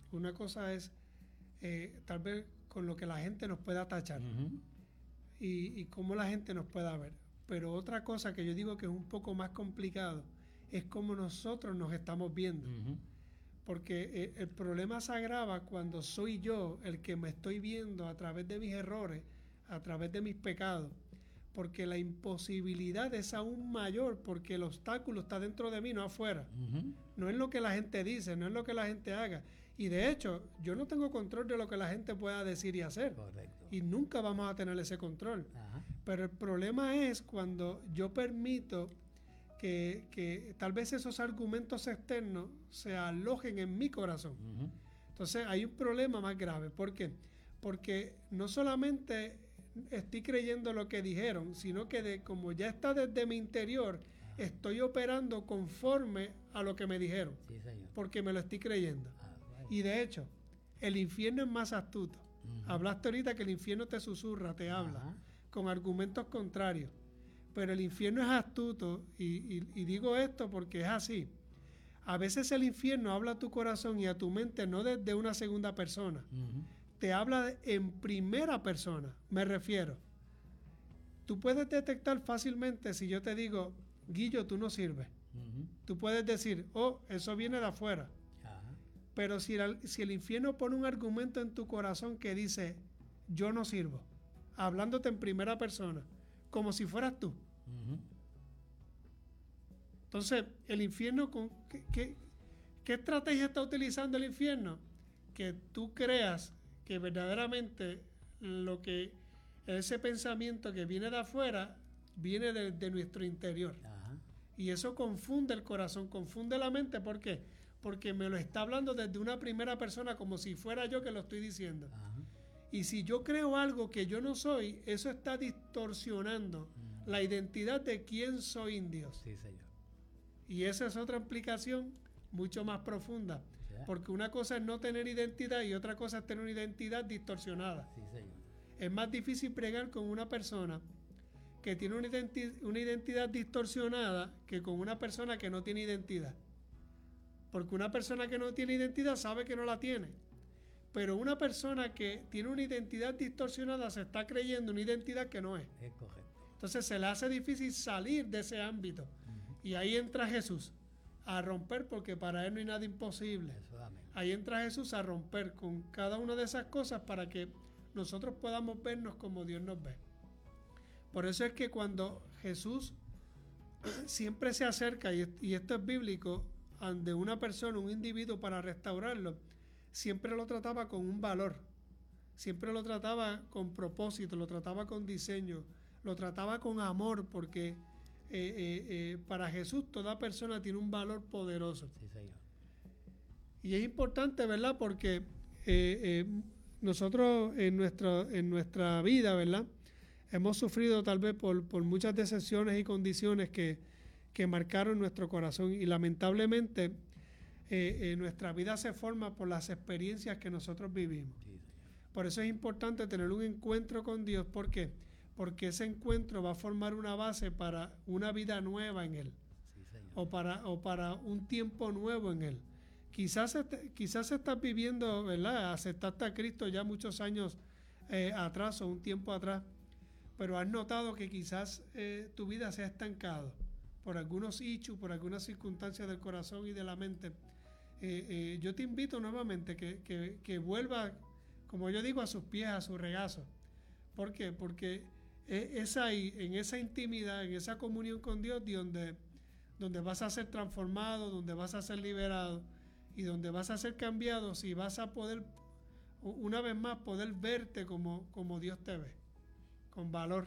tal vez con lo que la gente nos pueda tachar y cómo la gente nos pueda ver. Pero otra cosa que yo digo que es un poco más complicado es cómo nosotros nos estamos viendo. Porque el problema se agrava cuando soy yo el que me estoy viendo a través de mis errores, a través de mis pecados, porque la imposibilidad es aún mayor, porque el obstáculo está dentro de mí, no afuera. No es lo que la gente dice, no es lo que la gente haga. Y de hecho, yo no tengo control de lo que la gente pueda decir y hacer. Correcto. Y nunca vamos a tener ese control. Pero el problema es cuando yo permito que tal vez esos argumentos externos se alojen en mi corazón. Entonces hay un problema más grave. ¿Por qué? Porque no solamente estoy creyendo lo que dijeron, sino que como ya está desde mi interior, estoy operando conforme a lo que me dijeron. Sí, señor. Porque me lo estoy creyendo. Bueno. Y de hecho, el infierno es más astuto. Hablaste ahorita que el infierno te susurra, te habla, con argumentos contrarios. Pero el infierno es astuto, y digo esto porque es así. A veces el infierno habla a tu corazón y a tu mente no desde una segunda persona. Te habla en primera persona, me refiero. Tú puedes detectar fácilmente si yo te digo, Guillo, tú no sirves. Tú puedes decir, oh, eso viene de afuera. Pero si el infierno pone un argumento en tu corazón que dice, yo no sirvo, hablándote en primera persona, como si fueras tú. Entonces, el infierno, ¿qué estrategia está utilizando el infierno? Que tú creas que verdaderamente ese pensamiento que viene de afuera viene de nuestro interior. Y eso confunde el corazón, confunde la mente. ¿Por qué? Porque me lo está hablando desde una primera persona como si fuera yo que lo estoy diciendo. Y si yo creo algo que yo no soy, eso está distorsionando la identidad de quién soy en Dios. Sí, señor. Y esa es otra implicación mucho más profunda. ¿Sí? Porque una cosa es no tener identidad y otra cosa es tener una identidad distorsionada. Sí, señor. Es más difícil pregar con una persona que tiene una identidad distorsionada que con una persona que no tiene identidad. Porque una persona que no tiene identidad sabe que no la tiene. Pero una persona que tiene una identidad distorsionada se está creyendo una identidad que no es. Es correcto. Entonces se le hace difícil salir de ese ámbito. Y ahí entra Jesús a romper, porque para Él no hay nada imposible. Eso, ahí entra Jesús a romper con cada una de esas cosas para que nosotros podamos vernos como Dios nos ve. Por eso es que cuando Jesús siempre se acerca, y esto es bíblico, de una persona, un individuo, para restaurarlo, siempre lo trataba con un valor, siempre lo trataba con propósito, lo trataba con diseño, lo trataba con amor, porque para Jesús toda persona tiene un valor poderoso. Sí, señor. Y es importante, ¿verdad? Porque nosotros en nuestra vida, ¿verdad?, hemos sufrido tal vez por muchas decepciones y condiciones que marcaron nuestro corazón, y lamentablemente nuestra vida se forma por las experiencias que nosotros vivimos. Sí, Por eso es importante tener un encuentro con Dios. ¿Por qué? Porque ese encuentro va a formar una base para una vida nueva en Él. Sí, señor. O para un tiempo nuevo en Él. Quizás estás viviendo, ¿verdad? Aceptaste a Cristo ya muchos años atrás o un tiempo atrás, pero has notado que quizás tu vida se ha estancado por algunos hechos, por algunas circunstancias del corazón y de la mente. Yo te invito nuevamente que vuelva, como yo digo, a sus pies, a su regazo. ¿Por qué? Porque es ahí, en esa intimidad, en esa comunión con Dios, donde vas a ser transformado, donde vas a ser liberado y donde vas a ser cambiado, y vas a poder, una vez más, poder verte como Dios te ve, con valor,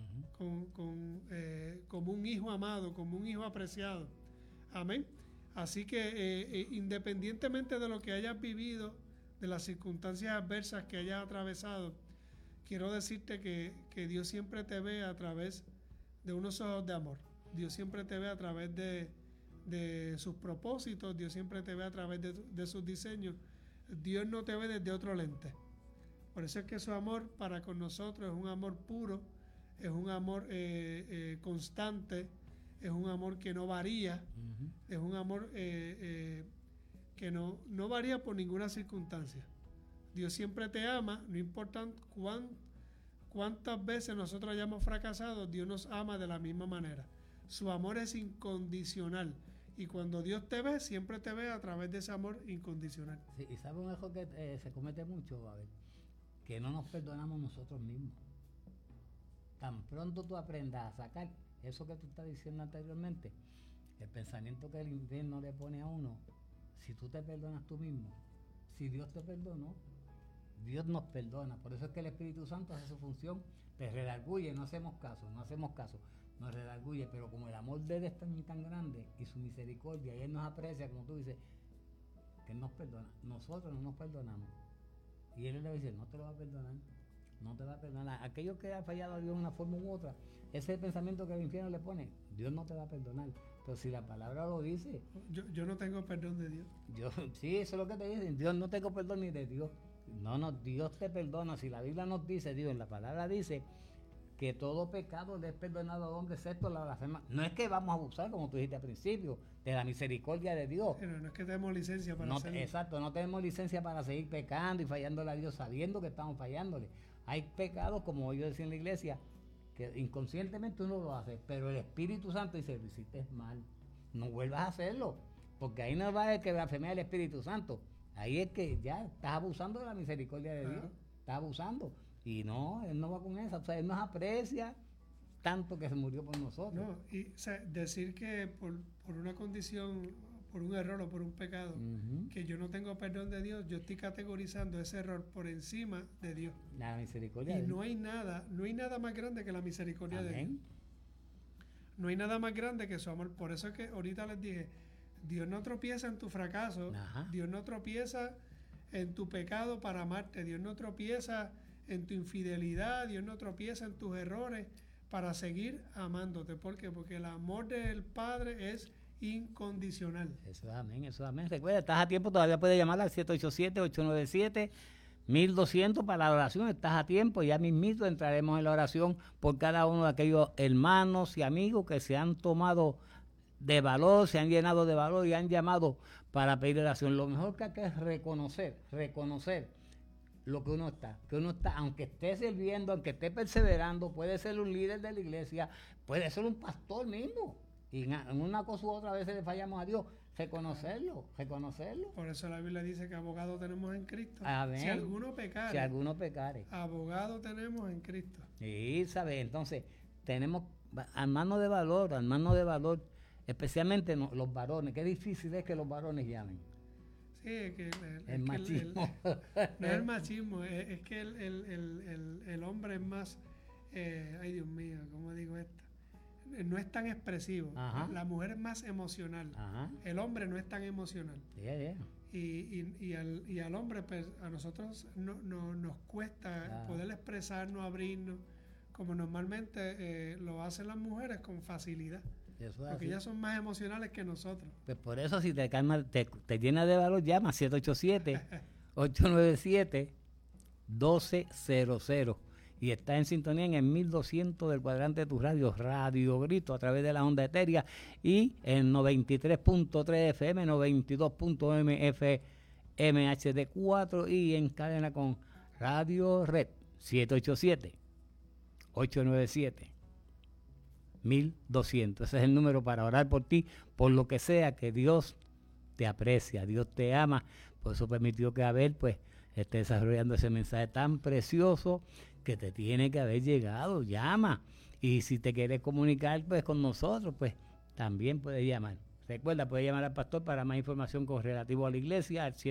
como un hijo amado, como un hijo apreciado. Amén. Así que independientemente de lo que hayas vivido, de las circunstancias adversas que hayas atravesado, quiero decirte que Dios siempre te ve a través de unos ojos de amor. Dios siempre te ve a través de sus propósitos. Dios siempre te ve a través de sus diseños. Dios no te ve desde otro lente. Por eso es que su amor para con nosotros es un amor puro, es un amor constante, es un amor que no varía, es un amor que no varía por ninguna circunstancia. Dios siempre te ama, no importa cuántas veces nosotros hayamos fracasado, Dios nos ama de la misma manera. Su amor es incondicional. Y cuando Dios te ve, siempre te ve a través de ese amor incondicional. Sí, y sabe un error que se comete mucho, a ver, que no nos perdonamos nosotros mismos. Tan pronto tú aprendas a sacar eso que tú estás diciendo anteriormente, el pensamiento que el infierno le pone a uno, si tú te perdonas tú mismo, si Dios te perdonó, Dios nos perdona. Por eso es que el Espíritu Santo hace su función, te redarguye, no hacemos caso, nos redarguye, pero como el amor de Él es tan grande y su misericordia, y Él nos aprecia, como tú dices, que Él nos perdona. Nosotros no nos perdonamos. Y Él le dice, no te lo va a perdonar, no te va a perdonar. Aquellos que han fallado a Dios de una forma u otra, ese es el pensamiento que el infierno le pone, Dios no te va a perdonar. Pero si la palabra lo dice... Yo no tengo perdón de Dios. Sí, eso es lo que te dicen, Dios no tengo perdón ni de Dios. No, Dios te perdona. Si la Biblia nos dice, Dios en la palabra dice que todo pecado le es perdonado al hombre excepto la blasfema. No es que vamos a abusar, como tú dijiste al principio, de la misericordia de Dios. Pero no es que tenemos licencia para hacerlo. Exacto, no tenemos licencia para seguir pecando y fallándole a Dios sabiendo que estamos fallándole. Hay pecados, como yo decía en la iglesia, que inconscientemente uno lo hace, pero el Espíritu Santo dice, lo hiciste mal, no vuelvas a hacerlo, porque ahí no va a que blasfemia el Espíritu Santo. Ahí es que ya estás abusando de la misericordia de Dios, estás abusando. Y no, Él no va con eso, o sea, Él nos aprecia tanto que se murió por nosotros. No, y o sea, decir que por una condición, por un error o por un pecado, que yo no tengo perdón de Dios, yo estoy categorizando ese error por encima de Dios. La misericordia y de Dios. no hay nada más grande que la misericordia Amén. de Dios. No hay nada más grande que su amor. Por eso es que ahorita les dije, Dios no tropieza en tu fracaso, Dios no tropieza en tu pecado para amarte, Dios no tropieza en tu infidelidad, Dios no tropieza en tus errores para seguir amándote. ¿Por qué? Porque el amor del Padre es incondicional. Eso es amén, eso es amén. Recuerda, estás a tiempo, todavía puedes llamar al 787-897-1200 para la oración, estás a tiempo, ya mismito entraremos en la oración por cada uno de aquellos hermanos y amigos que se han tomado de valor, se han llenado de valor y han llamado para pedir oración. Lo mejor que hay que es reconocer lo que uno está, aunque esté sirviendo, aunque esté perseverando, puede ser un líder de la iglesia, puede ser un pastor mismo, y en una cosa u otra veces le fallamos a Dios, reconocerlo. Por eso la Biblia dice que abogado tenemos en Cristo. Amén. Si alguno pecare, abogado tenemos en Cristo. Sí, ¿sabes? Entonces, tenemos hermanos de valor, especialmente los varones. Qué difícil es que los varones llamen. Sí, es que el machismo. No es el machismo, es que el hombre es más, ay Dios mío, ¿cómo digo esto? No es tan expresivo. La mujer es más emocional. El hombre no es tan emocional. Y al hombre, pues, a nosotros nos cuesta poder expresarnos, abrirnos, como normalmente lo hacen las mujeres con facilidad. Porque ellas son más emocionales que nosotros. Pues por eso, si te calma, te llena de valor, llama 787-897-1200 1200. Y está en sintonía en el 1200 del cuadrante de tu radio, Radio Grito, a través de la onda etérea, y en 93.3 FM, 92.1 FM HD4, y en cadena con Radio Red 787-897-1200. Ese es el número para orar por ti, por lo que sea, que Dios te aprecia, Dios te ama. Por eso permitió que Abel pues esté desarrollando ese mensaje tan precioso que te tiene que haber llegado. Llama, y si te quieres comunicar pues con nosotros, pues también puedes llamar. Recuerda, puedes llamar al pastor para más información con relativo a la iglesia al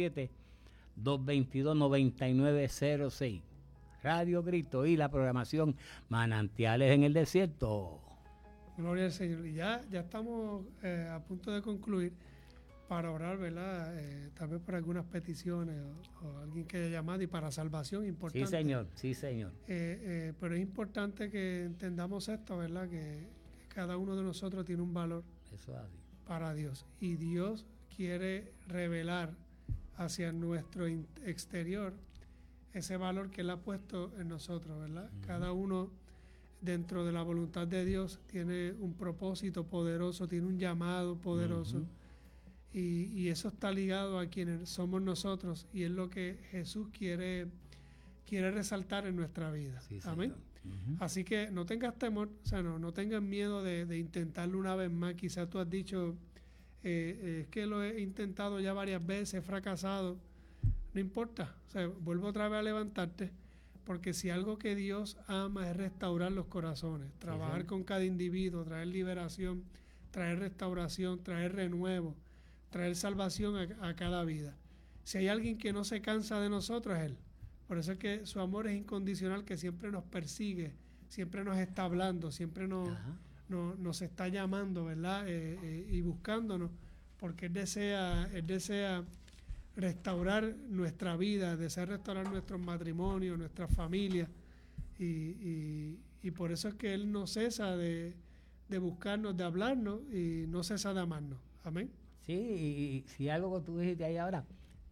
787-222-9906. Radio Grito y la programación Manantiales en el Desierto. Gloria al Señor. Y ya estamos a punto de concluir, para orar, ¿verdad? Tal vez por algunas peticiones o alguien que haya llamado, y para salvación, importante. Sí, señor. Pero es importante que entendamos esto, ¿verdad? Que cada uno de nosotros tiene un valor. Eso es así. Para Dios. Y Dios quiere revelar hacia nuestro exterior ese valor que Él ha puesto en nosotros, ¿verdad? Cada uno, dentro de la voluntad de Dios, tiene un propósito poderoso, tiene un llamado poderoso. Y eso está ligado a quienes somos nosotros, y es lo que Jesús quiere resaltar en nuestra vida. Sí, amén. Así que no tengas temor, o sea, no tengas miedo de intentarlo una vez más. Quizás tú has dicho, es que lo he intentado ya varias veces, he fracasado. No importa, o sea, vuelve otra vez a levantarte, porque si algo que Dios ama es restaurar los corazones, trabajar con cada individuo, traer liberación, traer restauración, traer renuevo, traer salvación a cada vida. Si hay alguien que no se cansa de nosotros, es Él. Por eso es que su amor es incondicional, que siempre nos persigue, siempre nos está hablando, siempre nos está llamando, ¿verdad? Y buscándonos, porque Él desea restaurar nuestra vida, desea restaurar nuestros matrimonios, nuestras familias, y por eso es que Él no cesa de buscarnos, de hablarnos, y no cesa de amarnos. Amén. Sí, y si algo que tú dijiste ahí ahora,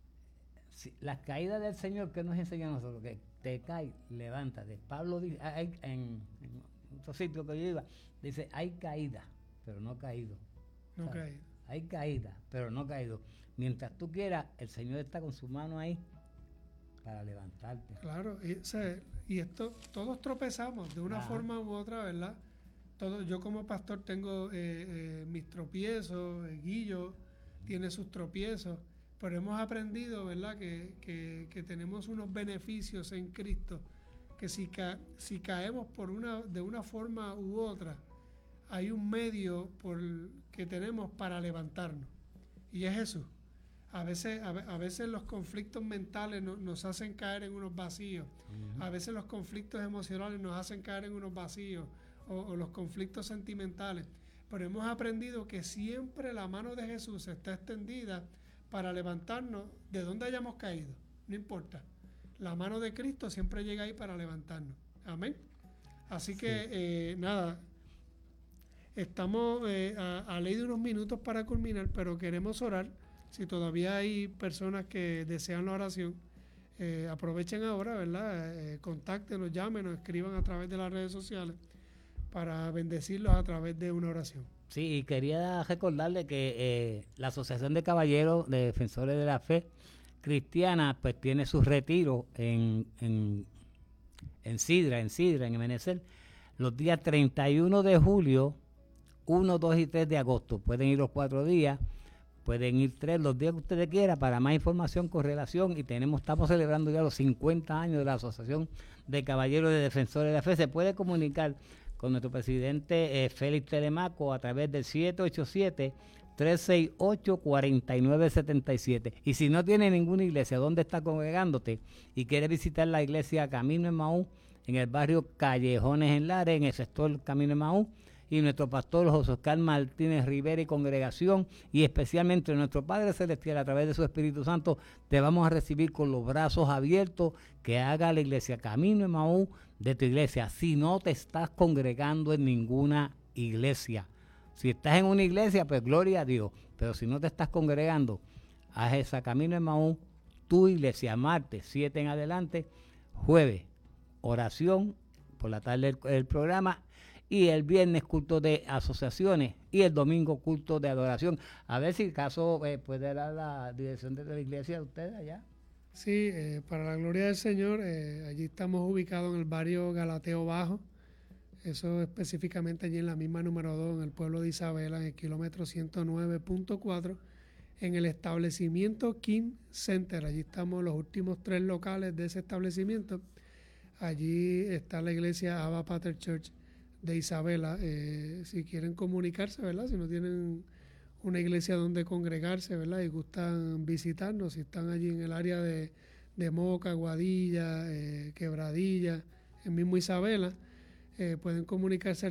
las caídas del Señor que nos enseña a nosotros, que te caes, levántate. Pablo dice, en otro sitio que yo iba, dice, hay caída, pero no caído. No caído. Hay caída, pero no caído. Mientras tú quieras, el Señor está con su mano ahí para levantarte. Claro, y esto, todos tropezamos de una forma u otra, ¿verdad? Yo como pastor tengo mis tropiezos, Guillo tiene sus tropiezos, pero hemos aprendido, ¿verdad?, que tenemos unos beneficios en Cristo, que si caemos de una forma u otra, hay un medio que tenemos para levantarnos, y es Jesús. A veces los conflictos mentales nos hacen caer en unos vacíos, a veces los conflictos emocionales nos hacen caer en unos vacíos, o los conflictos sentimentales, pero hemos aprendido que siempre la mano de Jesús está extendida para levantarnos de donde hayamos caído, no importa. La mano de Cristo siempre llega ahí para levantarnos. Amén. Así que, estamos a ley de unos minutos para culminar, pero queremos orar. Si todavía hay personas que desean la oración, aprovechen ahora, ¿verdad? Contáctenos, llámenos, escriban a través de las redes sociales para bendecirlos a través de una oración. Sí, y quería recordarle que la Asociación de Caballeros de Defensores de la Fe Cristiana pues tiene su retiro en Sidra, en Ebenezer, los días 31 de julio, 1, 2 y 3 de agosto. Pueden ir los 4 días, pueden ir 3, los días que ustedes quieran. Para más información con relación, y estamos celebrando ya los 50 años de la Asociación de Caballeros de Defensores de la Fe, se puede comunicar con nuestro presidente Félix Telemaco a través del 787-368-4977. Y si no tiene ninguna iglesia donde está congregándote y quiere visitar la iglesia Camino Emaús en el barrio Callejones en Lares, en el sector Camino Emaús, y nuestro pastor José Oscar Martínez Rivera y congregación, y especialmente nuestro Padre Celestial a través de su Espíritu Santo, te vamos a recibir con los brazos abiertos. Que haga la iglesia Camino Emaús de tu iglesia. Si no te estás congregando en ninguna iglesia, si estás en una iglesia, pues gloria a Dios, pero si no te estás congregando, haz esa Camino Emaús tu iglesia. Martes 7 en adelante, jueves oración, por la tarde el programa, y el viernes culto de asociaciones y el domingo culto de adoración. A ver si acaso puede dar la dirección de la iglesia de ustedes allá. Sí, para la gloria del Señor, allí estamos ubicados en el barrio Galateo Bajo, eso específicamente allí en la misma número 2, en el pueblo de Isabela, en el kilómetro 109.4, en el establecimiento King Center. Allí estamos los últimos 3 locales de ese establecimiento. Allí está la iglesia Abba Pater Church de Isabela. Si quieren comunicarse, ¿verdad? Si no tienen una iglesia donde congregarse, ¿verdad? Y gustan visitarnos, si están allí en el área de Moca, Guadilla, Quebradilla, el mismo Isabela, pueden comunicarse al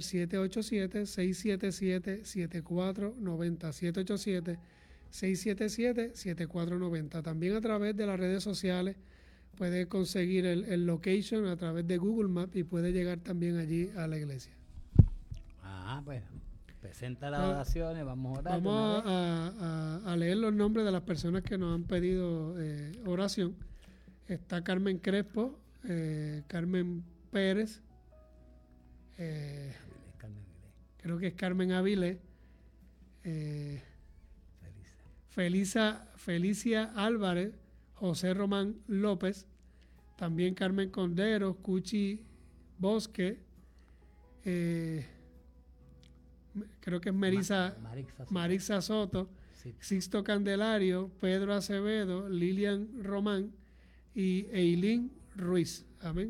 787-677-7490, 787-677-7490. También a través de las redes sociales puede conseguir el location a través de Google Maps y puede llegar también allí a la iglesia. Pues presenta las oraciones, vamos a orar. Vamos a leer los nombres de las personas que nos han pedido oración. Está Carmen Crespo, Carmen Pérez, creo que es Carmen Avilés, Felicia Álvarez, José Román López, también Carmen Condero, Cuchi Bosque, creo que es Marisa Soto, sí. Sixto Candelario, Pedro Acevedo, Lilian Román y Eileen Ruiz. Amén.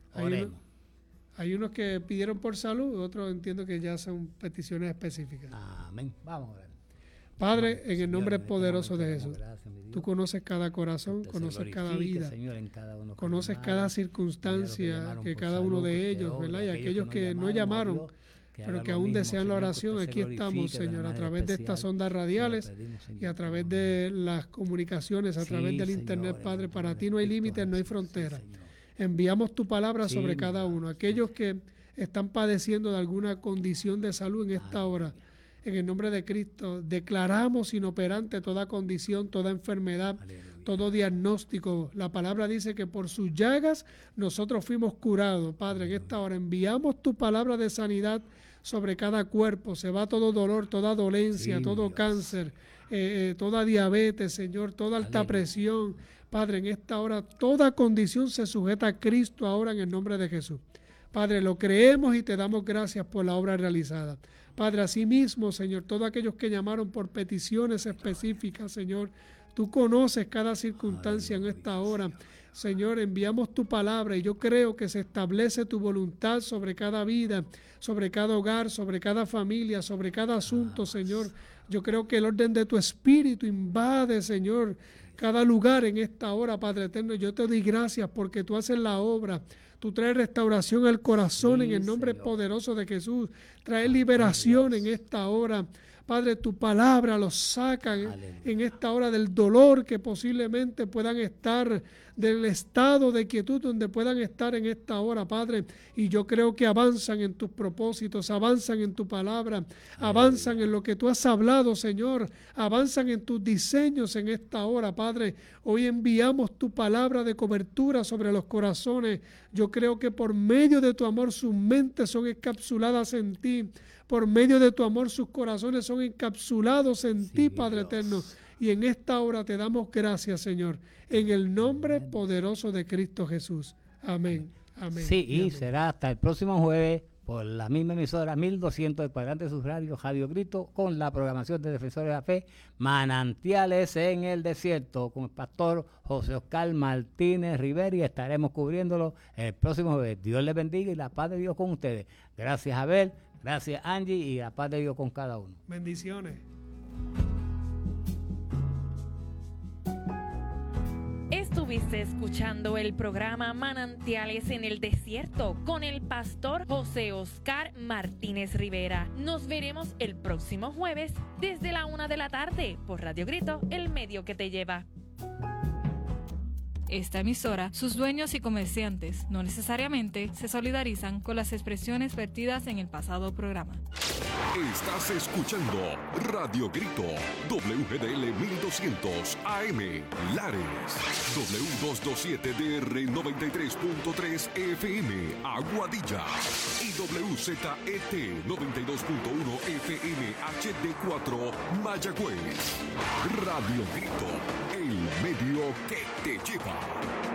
Hay unos que pidieron por salud, otros entiendo que ya son peticiones específicas. Amén. Vamos a ver. Padre, en el nombre poderoso de Jesús, tú conoces cada corazón, conoces cada vida, conoces cada circunstancia que cada uno de ellos, ¿verdad? Y aquellos que no llamaron, pero que aún desean la oración, aquí estamos, Señor, a través de estas ondas radiales y a través de las comunicaciones, a través del internet, Padre. Para ti no hay límites, no hay fronteras. Enviamos tu palabra sobre cada uno. Aquellos que están padeciendo de alguna condición de salud en esta hora, en el nombre de Cristo, declaramos inoperante toda condición, toda enfermedad, todo diagnóstico. La palabra dice que por sus llagas nosotros fuimos curados. Padre, en esta hora enviamos tu palabra de sanidad sobre cada cuerpo. Se va todo dolor, toda dolencia, todo cáncer, toda diabetes, Señor, toda alta presión. Padre, en esta hora toda condición se sujeta a Cristo ahora en el nombre de Jesús. Padre, lo creemos y te damos gracias por la obra realizada. Padre, asimismo, Señor, todos aquellos que llamaron por peticiones específicas, Señor, tú conoces cada circunstancia en esta hora. Señor, enviamos tu palabra y yo creo que se establece tu voluntad sobre cada vida, sobre cada hogar, sobre cada familia, sobre cada asunto, Señor. Yo creo que el orden de tu espíritu invade, Señor, cada lugar en esta hora, Padre eterno. Yo te doy gracias porque tú haces la obra. Tú traes restauración al corazón en el nombre poderoso de Jesús. Traes liberación en esta hora. Padre, tu palabra los saca en esta hora del dolor que posiblemente puedan estar, del estado de quietud donde puedan estar en esta hora, Padre. Y yo creo que avanzan en tus propósitos, avanzan en tu palabra, avanzan en lo que tú has hablado, Señor. Avanzan en tus diseños en esta hora, Padre. Hoy enviamos tu palabra de cobertura sobre los corazones. Yo creo que por medio de tu amor sus mentes son encapsuladas en ti. Por medio de tu amor sus corazones son encapsulados en ti, Padre eterno. Y en esta hora te damos gracias, Señor, en el nombre poderoso de Cristo Jesús. Amén. Amén. Sí, y será hasta el próximo jueves por la misma emisora 1200 de Cuadrante Sus Radio Cristo, con la programación de Defensores de la Fe, Manantiales en el Desierto, con el pastor José Oscar Martínez Rivera, y estaremos cubriéndolo el próximo jueves. Dios les bendiga y la paz de Dios con ustedes. Gracias, Abel. Gracias, Angie, y la paz de Dios con cada uno. Bendiciones. Estuviste escuchando el programa Manantiales en el Desierto con el pastor José Oscar Martínez Rivera. Nos veremos el próximo jueves desde la 1 de la tarde por Radio Grito, el medio que te lleva. Esta emisora, sus dueños y comerciantes no necesariamente se solidarizan con las expresiones vertidas en el pasado programa. Estás escuchando Radio Grito, WGDL 1200 AM, Lares, W227DR 93.3 FM, Aguadilla, y WZET 92.1 FM HD4, Mayagüez. Radio Grito, el medio que te lleva.